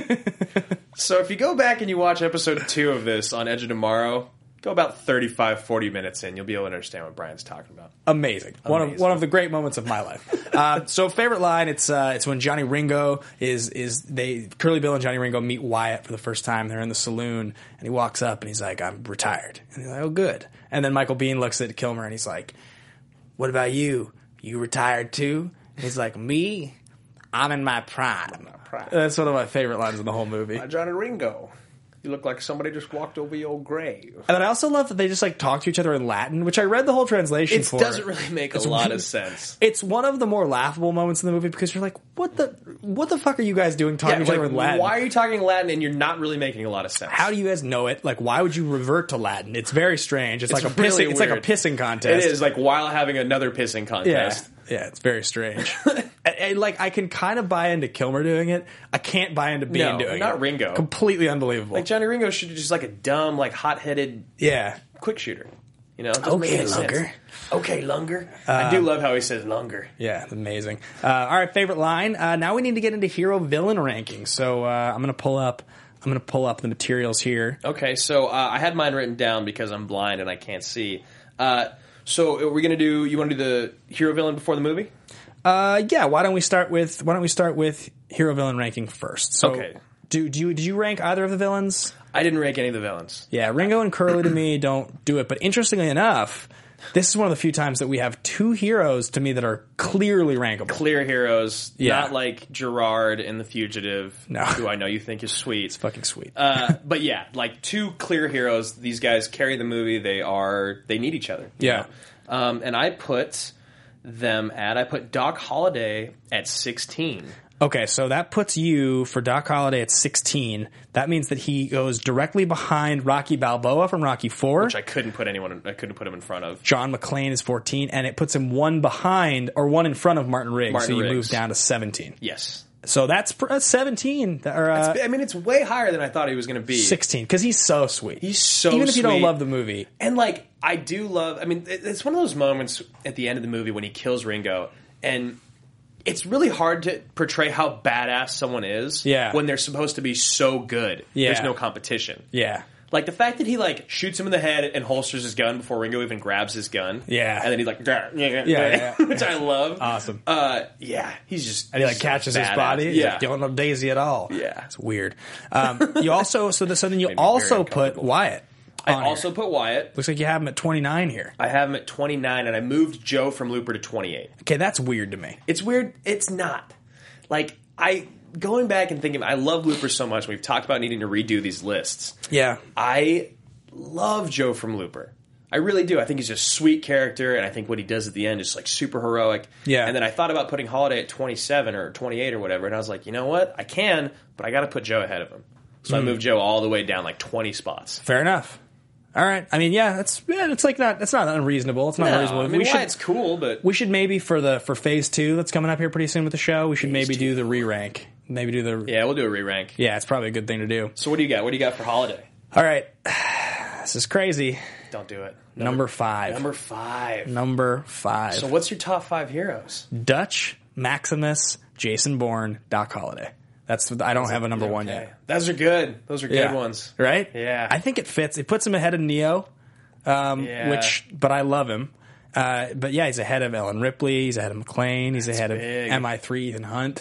S3: So if you go back and you watch episode two of this on Edge of Tomorrow, go about thirty-five, forty minutes in, you'll be able to understand what Brian's talking about.
S2: Amazing. One of
S3: Amazing.
S2: one of the great moments of my life. uh, so favorite line, it's uh, it's when Johnny Ringo is is they Curly Bill and Johnny Ringo meet Wyatt for the first time. They're in the saloon and he walks up and he's like, I'm retired. And he's like, oh good. And then Michael Biehn looks at Kilmer and he's like, what about you? You retired too? And he's like, me? I'm in my prime.
S3: prime.
S2: That's one of my favorite lines in the whole movie.
S3: Uh, Johnny Ringo. You look like somebody just walked over your grave.
S2: And then I also love that they just like talk to each other in Latin, which I read the whole translation
S3: It
S2: for.
S3: doesn't really make a
S2: It's
S3: lot
S2: really-
S3: of sense.
S2: It's one of the more laughable moments in the movie because you're like, what the what the fuck are you guys doing talking to each
S3: like,
S2: other in Latin?
S3: why are you talking Latin and you're not really making a lot of sense?
S2: How do you guys know it? Like, why would you revert to Latin? It's very strange. It's,
S3: It's
S2: like a
S3: really
S2: pissing. It's like a
S3: weird.
S2: pissing contest.
S3: It is, like, while having another pissing
S2: Yeah,
S3: contest.
S2: yeah. It's very strange. and, and, like, I can kind of buy into Kilmer doing it. I can't buy into Bean
S3: No,
S2: doing it.
S3: not Ringo.
S2: Completely unbelievable.
S3: Like, Johnny Ringo should be just like a dumb, like, hot-headed
S2: yeah.
S3: quick shooter. You know? It doesn't make
S2: Okay,
S3: any sense.
S2: Lunger.
S3: Okay, Lunger. I do love how he says Lunger.
S2: Yeah, amazing. Uh, all right, favorite line. Uh, now we need to get into hero villain rankings. So uh, I'm going to pull up. I'm going to pull up the materials here.
S3: Okay, so uh, I had mine written down because I'm blind and I can't see. Uh, so are we going to do? You want to do the hero villain before the movie?
S2: Uh, yeah. Why don't we start with Why don't we start with hero villain ranking first? So,
S3: Okay.
S2: Do do you did you rank either of the villains?
S3: I didn't rank any of the villains.
S2: Yeah, Ringo and Curly to me don't do it. But interestingly enough, this is one of the few times that we have two heroes to me that are clearly rankable.
S3: Clear heroes,
S2: Yeah.
S3: not like Gerard in The Fugitive,
S2: No.
S3: who I know you think is sweet.
S2: It's fucking sweet.
S3: Uh, but yeah, like two clear heroes. These guys carry the movie. They are they need each other. you
S2: Yeah.
S3: know? Um, and I put them at I put Doc Holliday at sixteen.
S2: Okay, so that puts you for Doc Holliday at sixteen. That means that he goes directly behind Rocky Balboa from Rocky four.
S3: Which I couldn't put anyone. I couldn't put him in front of.
S2: John McClane is fourteen, and it puts him one behind or one in front of Martin Riggs.
S3: Martin
S2: so you
S3: Riggs.
S2: move down to seventeen.
S3: Yes,
S2: So that's pr- uh, seventeen or uh,
S3: I mean it's way higher than I thought he was going to be.
S2: sixteen because he's so sweet.
S3: He's so
S2: even if you don't
S3: sweet.
S2: love the movie.
S3: And like I do love. I mean, it- it's one of those moments at the end of the movie when he kills Ringo, and it's really hard to portray how badass someone is.
S2: Yeah.
S3: when they're supposed to be so good.
S2: Yeah.
S3: There's no competition.
S2: Yeah.
S3: Like the fact that he like shoots him in the head and holsters his gun before Ringo even grabs his gun.
S2: Yeah.
S3: and then he's like, yeah, yeah,
S2: yeah, yeah.
S3: which I love.
S2: Awesome.
S3: Uh, yeah, he's just
S2: And he like
S3: he's so
S2: catches his
S3: badass.
S2: body. He's
S3: Yeah,
S2: like, don't know Daisy at all.
S3: Yeah.
S2: It's weird. Um, you also so, the, so then you
S3: Made me very
S2: also put
S3: uncomfortable.
S2: Wyatt.
S3: I
S2: on
S3: also
S2: here.
S3: put Wyatt.
S2: Looks like you have him at twenty-nine here.
S3: I have him at twenty-nine, and I moved Joe from Looper to twenty-eight.
S2: Okay, that's weird to me.
S3: It's weird. It's not. Like, I, going back and thinking, I love Looper so much. We've talked about needing to redo these lists.
S2: Yeah.
S3: I love Joe from Looper. I really do. I think he's a sweet character, and I think what he does at the end is, like, super heroic.
S2: Yeah.
S3: And then I thought about putting Holiday at twenty-seven or twenty-eight or whatever, and I was like, you know what? I can, but I got to put Joe ahead of him. So
S2: Hmm.
S3: I moved Joe all the way down, like, twenty spots.
S2: Fair enough. All right. I mean, yeah, that's yeah, it's like not that's not unreasonable. It's not
S3: No,
S2: unreasonable.
S3: I mean,
S2: we should
S3: Wyatt's cool, but...
S2: we should maybe for the for phase two that's coming up here pretty soon with the show. We should maybe do the re rank. Maybe do the
S3: Yeah, we'll do a re-rank.
S2: yeah. It's probably a good thing to do.
S3: So what do you got? What do you got for Holiday?
S2: All right. This is crazy.
S3: Don't do it.
S2: Number five.
S3: Number five.
S2: Number five.
S3: So what's your top five heroes?
S2: Dutch, Maximus, Jason Bourne, Doc Holliday. That's I don't have a number one
S3: Okay.
S2: yet.
S3: Those are good. Those are good
S2: Yeah.
S3: ones.
S2: Right?
S3: Yeah.
S2: I think it fits. It puts him ahead of Neo, um,
S3: Yeah.
S2: which, but I love him. Uh, but yeah, he's ahead of Ellen Ripley. He's ahead of McClane. He's ahead
S3: big.
S2: of M I three, Ethan Hunt.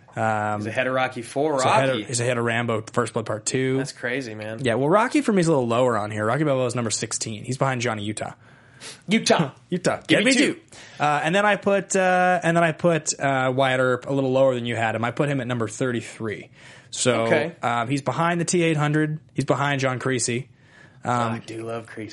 S2: Um,
S3: He's ahead of Rocky Four.
S2: he's,
S3: Rocky.
S2: ahead of, he's ahead of Rambo, First Blood Part two.
S3: That's crazy, man.
S2: Yeah, well, Rocky for me is a little lower on here. Rocky Balboa is number sixteen. He's behind Johnny Utah.
S3: Utah.
S2: Utah,
S3: Give
S2: get
S3: me
S2: me
S3: two.
S2: two. Uh, and then I put uh, and then I put uh, Wyatt Earp a little lower than you had him. I put him at number thirty-three. So
S3: Okay.
S2: um, he's behind the T eight hundred. He's behind John Creasy.
S3: I do love Creasy.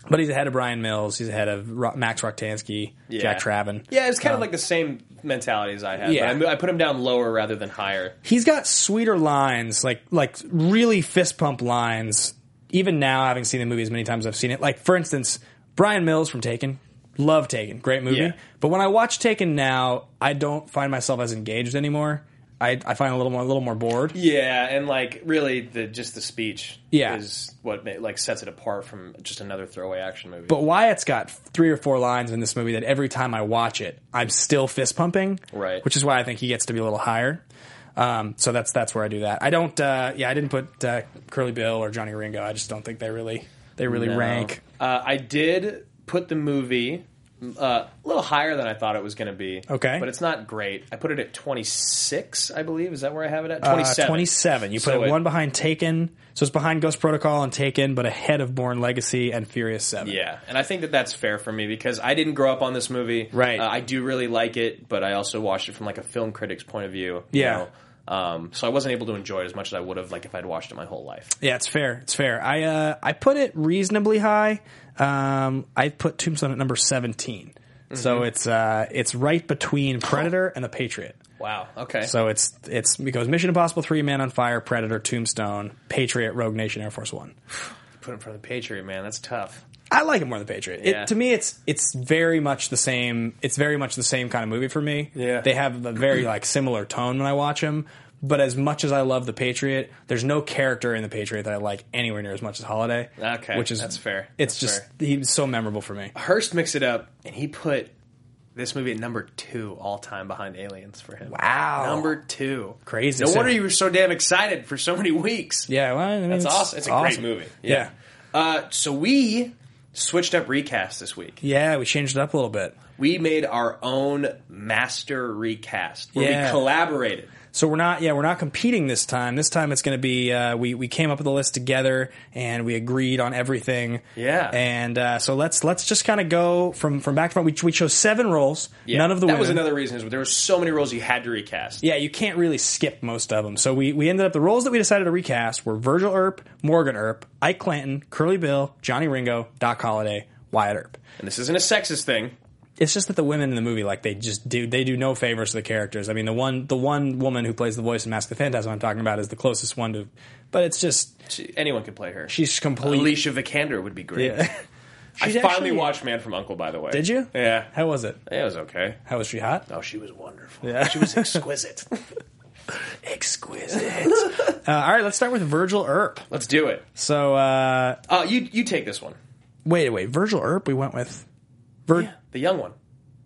S2: But he's ahead of Brian Mills. He's ahead of Ro- Max Roktansky,
S3: Yeah.
S2: Jack Traven.
S3: Yeah, it's kind
S2: Um,
S3: of like the same mentality as I had.
S2: Yeah.
S3: But I, I put him down lower rather than higher.
S2: He's got sweeter lines, like like really fist pump lines. Even now, having seen the movie as many times as I've seen it, like for instance, Brian Mills from Taken, love Taken, great movie.
S3: Yeah.
S2: But when I watch Taken now, I don't find myself as engaged anymore. I, I find a little more a little more bored.
S3: Yeah, and like really, the just the speech
S2: Yeah.
S3: is what ma- like sets it apart from just another throwaway action movie.
S2: But Wyatt's got three or four lines in this movie that every time I watch it, I'm still fist pumping.
S3: Right.
S2: Which is why I think he gets to be a little higher. Um, so that's that's where I do that. I don't. Uh, yeah, I didn't put uh, Curly Bill or Johnny Ringo. I just don't think they really they really
S3: No.
S2: rank.
S3: Uh, I did put the movie uh, a little higher than I thought it was going to be.
S2: Okay.
S3: But it's not great. I put it at twenty-six, I believe. Is that where I have it at?
S2: Uh,
S3: twenty-seven.
S2: twenty-seven. You put
S3: So
S2: it one behind Taken, so it's behind Ghost Protocol and Taken, but ahead of Bourne Legacy and Furious Seven.
S3: Yeah, and I think that that's fair for me because I didn't grow up on this movie.
S2: Right.
S3: Uh, I do really like it, but I also watched it from like a film critic's point of view. you
S2: Yeah.
S3: know? Um, so I wasn't able to enjoy it as much as I would have like if I'd watched it my whole life.
S2: Yeah, it's fair. It's fair. I uh, I put it reasonably high. Um, I put Tombstone at number seventeen. So
S3: Mhm.
S2: it's uh, it's right between Predator and The Patriot.
S3: Wow. Okay.
S2: So it's it's because Mission Impossible three, Man on Fire, Predator, Tombstone, Patriot, Rogue Nation, Air Force One.
S3: Put it in front of the Patriot, man. That's tough.
S2: I like it more than The Patriot.
S3: Yeah.
S2: It, to me, it's it's very much the same. It's very much the same kind of movie for me.
S3: Yeah.
S2: They have a very like similar tone when I watch them. But as much as I love The Patriot, there's no character in The Patriot that I like anywhere near as much as Holiday.
S3: Okay,
S2: which is
S3: that's fair.
S2: It's
S3: That's
S2: just he's so memorable for me.
S3: Hurst mixed it up, and he put this movie at number two all time behind Aliens for him.
S2: Wow,
S3: Number two.
S2: Crazy.
S3: No
S2: So-
S3: wonder you were so damn excited for so many weeks.
S2: Yeah, well, I mean,
S3: That's
S2: it's
S3: awesome. It's a
S2: awesome.
S3: great movie.
S2: Yeah.
S3: Uh, so we switched up recast this week.
S2: Yeah, we changed it up a little bit.
S3: We made our own master recast where
S2: Yeah.
S3: we collaborated.
S2: So we're not, yeah, we're not competing this time. This time it's going to be, uh, we, we came up with a list together and we agreed on everything.
S3: Yeah.
S2: And, uh, so let's, let's just kind of go from, from back to front. We, we chose seven roles.
S3: Yeah.
S2: None of the
S3: that
S2: women.
S3: was another reason is there were so many roles you had to recast.
S2: Yeah, you can't really skip most of them. So we, we ended up, the roles that we decided to recast were Virgil Earp, Morgan Earp, Ike Clanton, Curly Bill, Johnny Ringo, Doc Holliday, Wyatt Earp.
S3: And this isn't a sexist thing.
S2: It's just that the women in the movie, like, they just do, they do no favors to the characters. I mean, the one, the one woman who plays the voice in Mask of the Phantasm I'm talking about is the closest one to, but it's just,
S3: She, anyone could play her.
S2: she's complete.
S3: Alicia Vikander would be great.
S2: Yeah.
S3: I
S2: She's
S3: finally
S2: actually-
S3: watched Man from U N C L E, by the way.
S2: Did you?
S3: Yeah.
S2: How was it?
S3: It was okay.
S2: How was she hot?
S3: Oh, she was wonderful.
S2: Yeah.
S3: She was exquisite.
S2: Exquisite. uh, all right, let's start with Virgil Earp.
S3: Let's do it.
S2: So, uh,
S3: Uh, you you take this one.
S2: wait, wait, Virgil Earp, we went with. Vir-
S3: Yeah, the young one.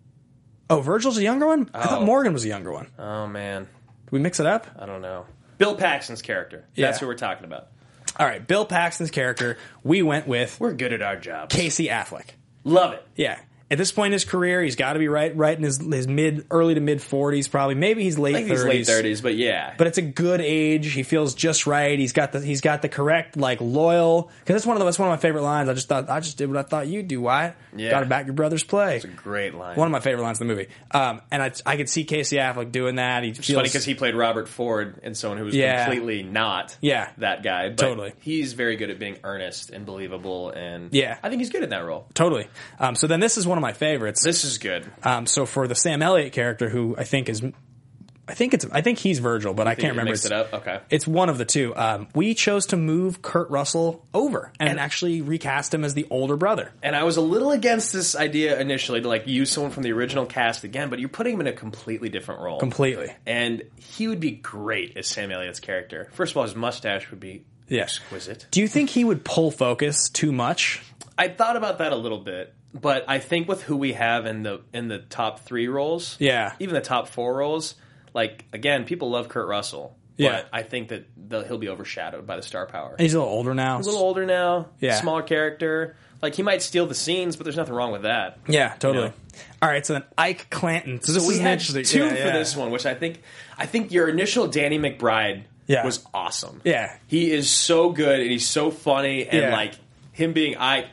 S2: Oh, Virgil's a younger one? I thought
S3: Oh.
S2: Morgan was a younger one.
S3: Oh, man.
S2: Did we mix it up?
S3: I don't know. Bill Paxton's character.
S2: Yeah.
S3: That's who we're talking about.
S2: All right, Bill Paxton's character, we went with
S3: We're good at our jobs.
S2: Casey Affleck.
S3: Love it.
S2: Yeah. At this point in his career, he's got to be right right in his, his mid, early to mid forties, probably. Maybe he's late
S3: I think he's
S2: thirties.
S3: late thirties, but yeah.
S2: But it's a good age. He feels just right. He's got the he's got the correct, like, loyal. Because that's one of the that's one of my favorite lines. I just thought I just did what I thought you'd do. Wyatt.
S3: Yeah.
S2: Got to back your brother's play.
S3: It's a great line.
S2: One of my favorite lines in the movie. Um, and I I could see Casey Affleck doing that. He
S3: It's
S2: feels,
S3: funny because he played Robert Ford and someone who was
S2: Yeah.
S3: completely not
S2: Yeah.
S3: that guy. But
S2: Totally.
S3: He's very good at being earnest and believable, and
S2: Yeah.
S3: I think he's good at that role.
S2: totally. Um, so then this is one of my favorites.
S3: This is good.
S2: Um, so for the Sam Elliott character, who I think is, I think it's, I think he's Virgil, but I
S3: Think
S2: can't
S3: you
S2: remember.
S3: mixed it up? Okay.
S2: It's one of the two. Um, we chose to move Kurt Russell over and,
S3: And-
S2: actually recast him as the older brother.
S3: And I was a little against this idea initially to like use someone from the original cast again, but you're putting him in a completely different role.
S2: Completely.
S3: And he would be great as Sam Elliott's character. First of all, his mustache would be
S2: Yeah.
S3: exquisite.
S2: Do you think he would pull focus too much?
S3: I thought about that a little bit, but I think with who we have in the in the top three roles,
S2: Yeah.
S3: even the top four roles, like again, people love Kurt Russell,
S2: Yeah.
S3: but I think that the, he'll be overshadowed by the star power.
S2: He's a little older now.
S3: He's a little older now,
S2: Yeah.
S3: smaller character. Like he might steal the scenes, but there's nothing wrong with that.
S2: Yeah, totally.
S3: You know?
S2: All right, so then Ike Clanton. So this
S3: So we
S2: is
S3: had
S2: interesting.
S3: two
S2: Yeah,
S3: for
S2: yeah.
S3: this one, which I think I think your initial Danny McBride
S2: Yeah.
S3: was awesome.
S2: Yeah.
S3: He is so good and he's so funny and
S2: Yeah.
S3: like him being Ike,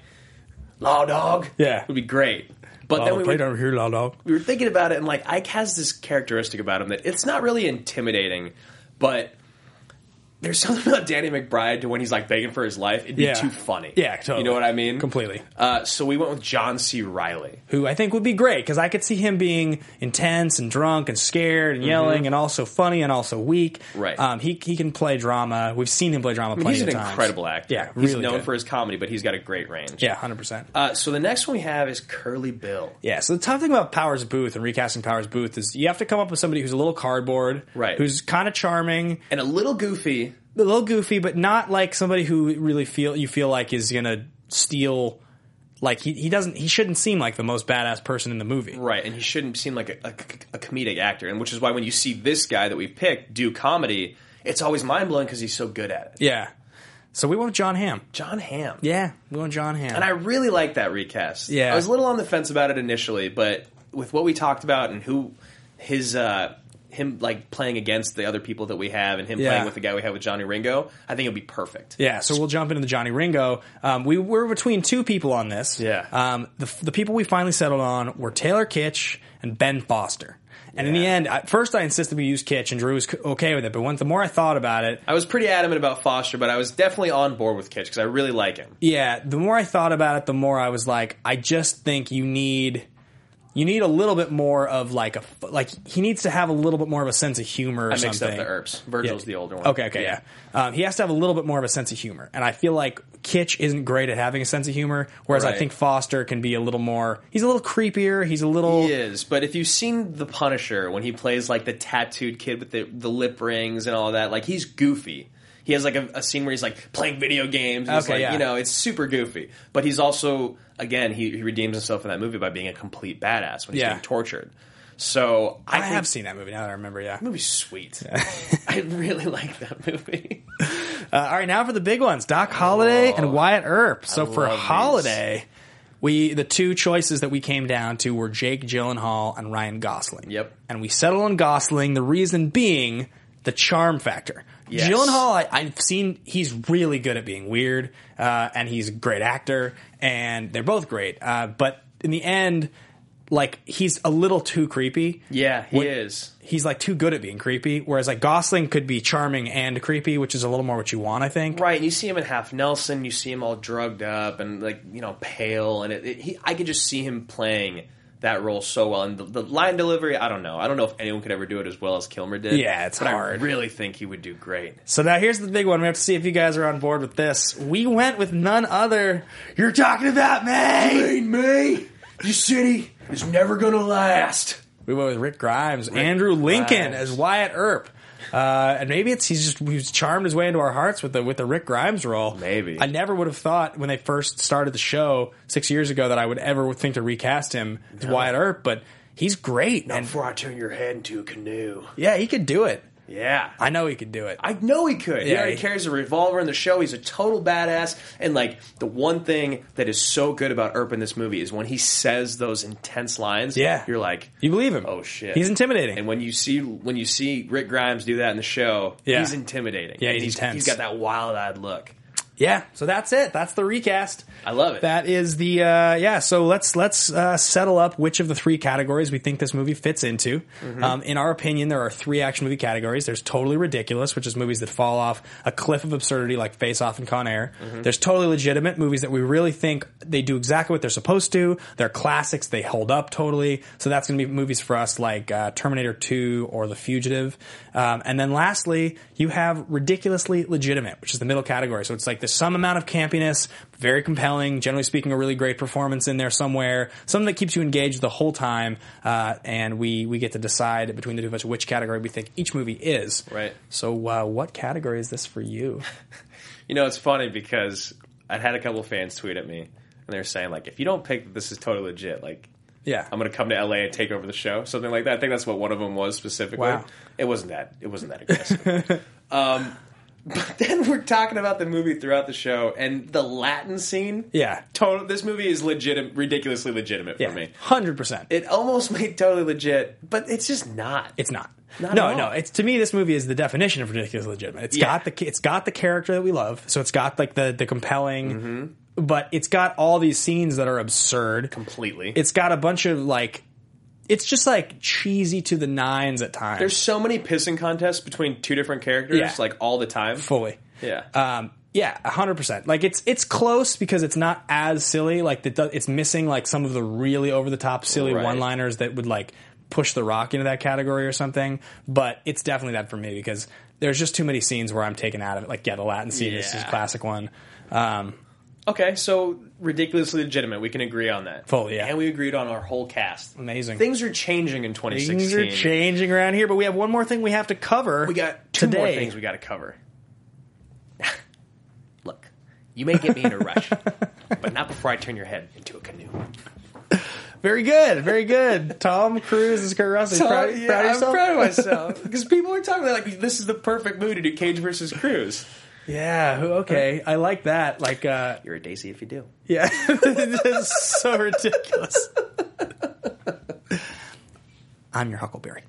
S3: Law Dog,
S2: Yeah.
S3: would be great. But
S2: Oh,
S3: then we
S2: played
S3: were,
S2: over here, Law Dog.
S3: we were thinking about it and like Ike has this characteristic about him that it's not really intimidating, but there's something about Danny McBride to when he's like begging for his life. It'd be
S2: Yeah.
S3: too funny.
S2: Yeah, totally.
S3: You know what I mean?
S2: Completely.
S3: Uh, so we went with John C. Reilly.
S2: Who I think would be great, because I could see him being intense and drunk and scared and yelling
S3: Mhm.
S2: and also funny and also weak.
S3: Right.
S2: Um, he he can play drama. We've seen him play drama
S3: I mean,
S2: plenty
S3: he's an
S2: of times.
S3: incredible actor.
S2: Yeah,
S3: he's
S2: really
S3: known
S2: good.
S3: for his comedy, but he's got a great range.
S2: Yeah, one hundred percent.
S3: Uh, so the next one we have is Curly Bill.
S2: Yeah, so the tough thing about Powers Booth and recasting Powers Booth is you have to come up with somebody who's a little cardboard,
S3: Right.
S2: who's kind of charming,
S3: and a little goofy.
S2: a little goofy, but not like somebody who really feel you feel like is gonna steal. Like he, he doesn't he shouldn't seem like the most badass person in the movie.
S3: Right, and he shouldn't seem like a, a, a comedic actor, and which is why when you see this guy that we've picked do comedy, it's always mind-blowing because he's so good at it.
S2: Yeah. So we went with John Hamm.
S3: John Hamm.
S2: Yeah, we went with John Hamm.
S3: And I really like that recast.
S2: Yeah.
S3: I was a little on the fence about it initially, but with what we talked about and who his uh, him like playing against the other people that we have and him
S2: Yeah.
S3: playing with the guy we have with Johnny Ringo, I think it'll be perfect.
S2: Yeah, so we'll jump into the Johnny Ringo. Um, we were between two people on this.
S3: Yeah.
S2: Um, the, the people we finally settled on were Taylor Kitsch and Ben Foster. And in the end, at first I insisted we use Kitsch, and Drew was c- okay with it. But once the more I thought about it,
S3: I was pretty adamant about Foster, but I was definitely on board with Kitsch because I really like him.
S2: yeah, the more I thought about it, the more I was like, I just think you need you need a little bit more of like a like he needs to have a little bit more of a sense of humor. Or
S3: I mixed
S2: something.
S3: up the Earps. Virgil's
S2: Yeah.
S3: the older one.
S2: Okay, okay, yeah. Um, he has to have a little bit more of a sense of humor, and I feel like Kitsch isn't great at having a sense of humor, whereas I
S3: Right.
S2: think Foster can be a little more. He's a little creepier. He's a little.
S3: He is, but if you've seen The Punisher when he plays like the tattooed kid with the, the lip rings and all that, like he's goofy. He has like a, a scene where he's like playing video games. And it's
S2: Okay,
S3: like,
S2: yeah.
S3: you know, it's super goofy. But he's also, again, he, he redeems himself in that movie by being a complete badass when he's
S2: Yeah.
S3: getting tortured. So I,
S2: I,
S3: think
S2: have seen that movie now that I remember. Yeah.
S3: the movie's sweet. I really like that movie.
S2: Uh, all right, now for the big ones: Doc Holliday and Wyatt Earp. So for
S3: love these.
S2: Holiday, we the two choices that we came down to were Jake Gyllenhaal and Ryan Gosling.
S3: Yep.
S2: And we settled on Gosling. The reason being the charm factor.
S3: Yes.
S2: Gyllenhaal, I, I've seen he's really good at being weird, uh, and he's a great actor, and they're both great. Uh, but in the end, like he's a little too creepy.
S3: Yeah, he
S2: What-
S3: is.
S2: He's like too good at being creepy, whereas like Gosling could be charming and creepy, which is a little more what you want, I think.
S3: Right, and you see him in Half Nelson, you see him all drugged up and like, you know, pale, and it, it, he, I could just see him playing that role so well. And the, the line delivery, I don't know. I don't know if anyone could ever do it as well as Kilmer did.
S2: Yeah, it's
S3: but
S2: hard.
S3: I really think he would do great.
S2: So now here's the big one. We have to see if you guys are on board with this. We went with none other. You're talking about me!
S3: me? Your city is never gonna last.
S2: We went with Rick Grimes, Andrew Lincoln
S3: Grimes.
S2: as Wyatt Earp. Uh, and maybe it's he's just he's charmed his way into our hearts with the with the Rick Grimes role.
S3: Maybe.
S2: I never would have thought when they first started the show six years ago that I would ever think to recast him as Wyatt Earp, but he's great.
S3: Not
S2: and
S3: before I turn your head into a canoe.
S2: yeah, he could do it.
S3: Yeah.
S2: I know he could do it.
S3: I know he could. He
S2: Yeah,
S3: already
S2: he-
S3: carries a revolver in the show. He's a total badass. And like the one thing that is so good about Earp in this movie is when he says those intense lines.
S2: Yeah.
S3: you're like,
S2: You believe him.
S3: oh shit,
S2: He's intimidating.
S3: And when you see when you see Rick Grimes do that in the show,
S2: Yeah.
S3: he's intimidating.
S2: Yeah,
S3: And
S2: he's intense.
S3: He's got that wild eyed look.
S2: Yeah, so that's it. That's the recast.
S3: I love it.
S2: That is the uh, yeah. So let's let's uh, settle up which of the three categories we think this movie fits into.
S3: Mm-hmm.
S2: Um, in our opinion, there are three action movie categories. There's totally ridiculous, which is movies that fall off a cliff of absurdity, like Face Off and Con Air.
S3: Mm-hmm.
S2: There's totally legitimate movies that we really think they do exactly what they're supposed to. They're classics. They hold up totally. So that's going to be movies for us like uh, Terminator two or The Fugitive. Um, and then lastly, you have ridiculously legitimate, which is the middle category. So it's like there's some amount of campiness, very compelling, generally speaking, a really great performance in there somewhere, something that keeps you engaged the whole time, uh, and we, we get to decide between the two of us which category we think each movie is.
S3: Right.
S2: So uh, what category is this for you?
S3: You know, it's funny because I'd had a couple of fans tweet at me, and they were saying like, if you don't pick that this is totally legit, like,
S2: Yeah.
S3: I'm going to come to L A and take over the show, something like that. I think that's what one of them was specifically.
S2: Wow.
S3: It wasn't that. It wasn't that aggressive. um, but then we're talking about the movie throughout the show, and the Latin scene.
S2: Yeah.
S3: Total. This movie is legit, ridiculously legitimate for
S2: Yeah,
S3: me.
S2: one hundred percent.
S3: It almost made totally legit, but it's just not.
S2: It's not.
S3: Not
S2: no,
S3: at all.
S2: no. It's to me, this movie is the definition of ridiculous legitimate. It's
S3: Yeah.
S2: got the it's got the character that we love, so it's got like the the compelling,
S3: Mm-hmm.
S2: but it's got all these scenes that are absurd.
S3: completely.
S2: It's got a bunch of like, it's just like cheesy to the nines at times.
S3: There's so many pissing contests between two different characters,
S2: Yeah.
S3: like all the time.
S2: Fully.
S3: Yeah.
S2: Um, yeah, one hundred percent. Like, it's it's close because it's not as silly. Like, it does, it's missing, like, some of the really over-the-top silly
S3: Right.
S2: one-liners that would, like, push The Rock into that category or something. But it's definitely that for me because there's just too many scenes where I'm taken out of it. Like, yeah, the Latin scene is
S3: Yeah.
S2: a classic one. Um,
S3: Okay, so ridiculously legitimate. We can agree on that.
S2: Fully, yeah.
S3: And we agreed on our whole cast.
S2: Amazing.
S3: Things are changing in twenty sixteen.
S2: Things are changing around here, but we have one more thing we have to cover.
S3: We got two
S2: today.
S3: more things we got to cover. Look, you may get me in a rush, but not before I turn your head into a canoe.
S2: Very good, very good. Tom Cruise is Kurt Russell.
S3: So,
S2: proud,
S3: yeah,
S2: proud of
S3: I'm
S2: yourself?
S3: proud of myself because people are talking about like this is the perfect movie to do Cage versus Cruise.
S2: Yeah, okay. I like that. Like, uh,
S3: You're a Daisy if you do.
S2: yeah. It's so ridiculous. I'm your Huckleberry.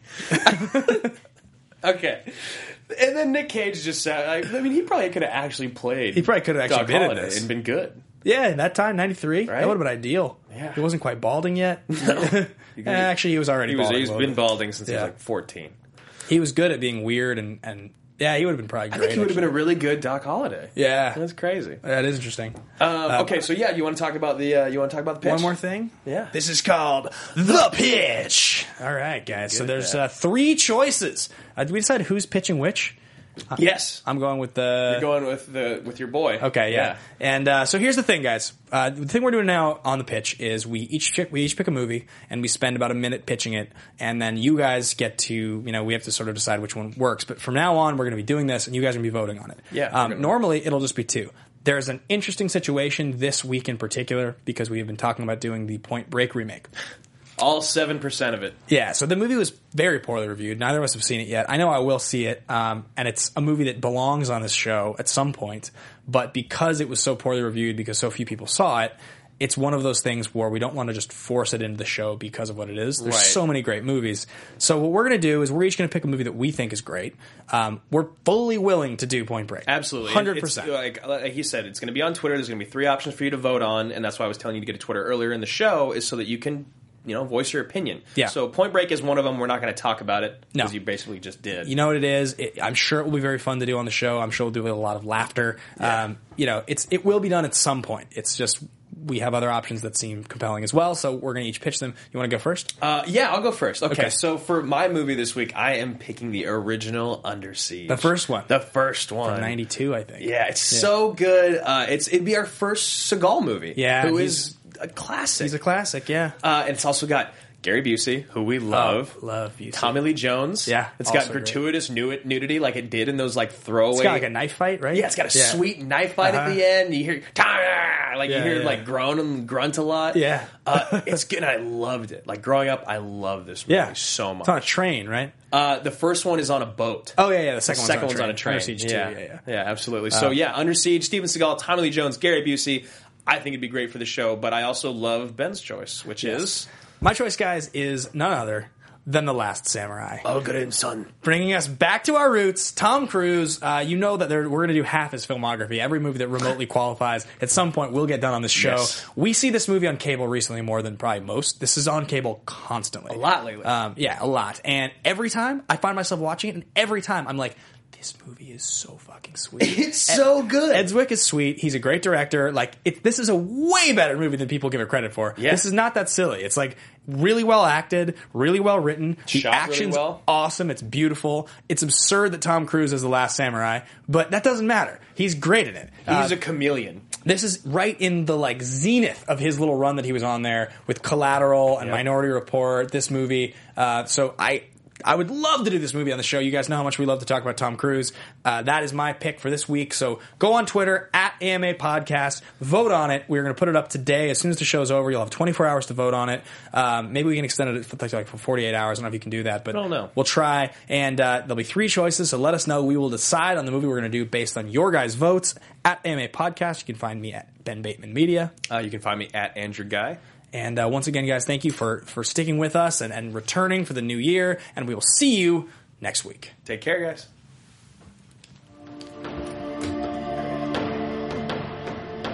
S3: Okay. And then Nick Cage just said, I, I mean, he probably could have actually played.
S2: He probably could have actually
S3: Doc
S2: been in
S3: Holliday
S2: this.
S3: and been good.
S2: Yeah, in that time, ninety-three.
S3: Right?
S2: That would have been ideal.
S3: Yeah.
S2: He wasn't quite balding yet. Eh, actually, he was already
S3: He was,
S2: balding.
S3: he's
S2: a little
S3: been
S2: bit.
S3: balding since he
S2: Yeah.
S3: was like fourteen.
S2: He was good at being weird and, and yeah, he would have been probably
S3: I
S2: great.
S3: think he would have been
S2: actually.
S3: a really good Doc Holliday.
S2: Yeah.
S3: That's crazy.
S2: That is interesting.
S3: Um, okay, so yeah, you want to talk about the uh, you want to talk about the pitch?
S2: One more thing?
S3: Yeah.
S2: This is called The Pitch. All right, guys. So
S3: Good
S2: there's
S3: at that.
S2: uh, three choices. Uh, did we decide who's pitching which?
S3: Yes.
S2: I'm going with the...
S3: You're going with the with your boy.
S2: Okay, yeah. And uh, so here's the thing, guys. Uh, the thing we're doing now on the pitch is we each pick, we each pick a movie and we spend about a minute pitching it, and then you guys get to, you know, we have to sort of decide which one works. But from now on, we're going to be doing this, and you guys are going to be voting on it.
S3: Yeah, we're
S2: Um,
S3: gonna-
S2: normally, it'll just be two. There's an interesting situation this week in particular because we have been talking about doing the Point Break remake.
S3: All seven percent of it.
S2: Yeah, so the movie was very poorly reviewed. Neither of us have seen it yet. I know I will see it, um, and it's a movie that belongs on this show at some point. But because it was so poorly reviewed, because so few people saw it, it's one of those things where we don't want to just force it into the show because of what it is. There's
S3: Right.
S2: so many great movies. So what we're going to do is we're each going to pick a movie that we think is great. Um, we're fully willing to do Point Break.
S3: Absolutely.
S2: one hundred
S3: It's-
S2: percent.
S3: Like, like you said, it's going to be on Twitter. There's going to be three options for you to vote on, and that's why I was telling you to get to Twitter earlier in the show, is so that you can, you know, voice your opinion.
S2: Yeah.
S3: So Point Break is one of them. We're not going to talk about it
S2: No.
S3: because you basically just did.
S2: You know what it is? It, I'm sure it will be very fun to do on the show. I'm sure we'll do a lot of laughter. Um, you know, it's it will be done at some point. It's just we have other options that seem compelling as well, so we're going to each pitch them. You want to go first?
S3: Uh, yeah, I'll go first. Okay,
S2: Okay.
S3: so for my movie this week, I am picking the original Under Siege.
S2: The first one.
S3: The first one.
S2: From ninety-two, I think.
S3: Yeah, it's so good. Uh, it's It'd be our first Seagal movie.
S2: Yeah,
S3: Who
S2: he's-
S3: is a classic.
S2: He's a classic, yeah.
S3: Uh, and it's also got Gary Busey, who we love.
S2: Oh, love Busey.
S3: Tommy Lee Jones.
S2: Yeah,
S3: It's got
S2: also great.
S3: gratuitous nu- nudity like it did in those like throwaway.
S2: It's got like a knife fight, right?
S3: Yeah, it's got a
S2: Yeah.
S3: sweet knife fight
S2: Uh-huh.
S3: at the end. You hear "Tah!" like
S2: Yeah,
S3: you hear
S2: yeah.
S3: like groan and grunt a lot.
S2: Yeah.
S3: uh, it's good. And I loved it. Like growing up, I love this movie
S2: Yeah.
S3: so much.
S2: It's on a train, right?
S3: Uh, the first one is on a boat.
S2: Oh, yeah, yeah. The second,
S3: The second
S2: one's,
S3: one's on a train.
S2: Under Siege two,
S3: yeah.
S2: yeah, yeah.
S3: yeah, absolutely. So yeah, Under Siege, Steven Seagal, Tommy Lee Jones, Gary Busey. I think it'd be great for the show, but I also love Ben's choice, which is
S2: My choice, guys, is none other than The Last Samurai.
S3: Oh, good son.
S2: Bringing us back to our roots, Tom Cruise. Uh, you know that there, we're going to do half his filmography. Every movie that remotely qualifies at some point will get done on this show.
S3: Yes.
S2: We see this movie on cable recently more than probably most. This is on cable constantly.
S3: A lot lately.
S2: Um, yeah, a lot. And every time I find myself watching it, and every time I'm like, this movie is so fucking sweet.
S3: It's so good.
S2: Ed Zwick is sweet. He's a great director. Like, it, this is a way better movie than people give it credit for.
S3: Yeah.
S2: This is not that silly. It's like really well acted, really well written. The
S3: Shot really
S2: action's
S3: well.
S2: awesome. It's beautiful. It's absurd that Tom Cruise is the Last Samurai, but that doesn't matter. He's great in it.
S3: He's
S2: Uh,
S3: a chameleon.
S2: this is right in the like zenith of his little run that he was on there with Collateral and
S3: Yep.
S2: Minority Report. This movie. Uh, so I. I would love to do this movie on the show. You guys know how much we love to talk about Tom Cruise. Uh, that is my pick for this week. So go on Twitter, at A M A Podcast. Vote on it. We're going to put it up today. As soon as the show's over, you'll have twenty-four hours to vote on it. Um, maybe we can extend it for, like, like for forty-eight hours. I don't know if you can do that, but
S3: I don't know.
S2: we'll try. And uh, there'll be three choices, so let us know. We will decide on the movie we're going to do based on your guys' votes. At A M A Podcast, you can find me at Ben Bateman Media.
S3: Uh, you can find me at Andrew Guy.
S2: And uh, once again, guys, thank you for, for sticking with us and, and returning for the new year. And we will see you next week.
S3: Take care, guys.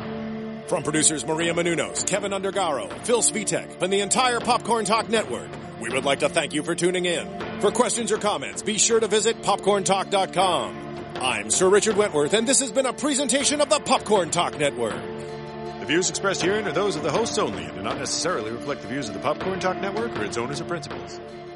S1: From producers Maria Menounos, Kevin Undergaro, Phil Svitek, and the entire Popcorn Talk Network,
S11: We would like to thank you for tuning in. For questions or comments, be sure to visit popcorn talk dot com. I'm Sir Richard Wentworth, and this has been a presentation of the Popcorn Talk Network.
S12: The views expressed herein are those of the hosts only and do not necessarily reflect the views of the Popcorn Talk Network or its owners or principals.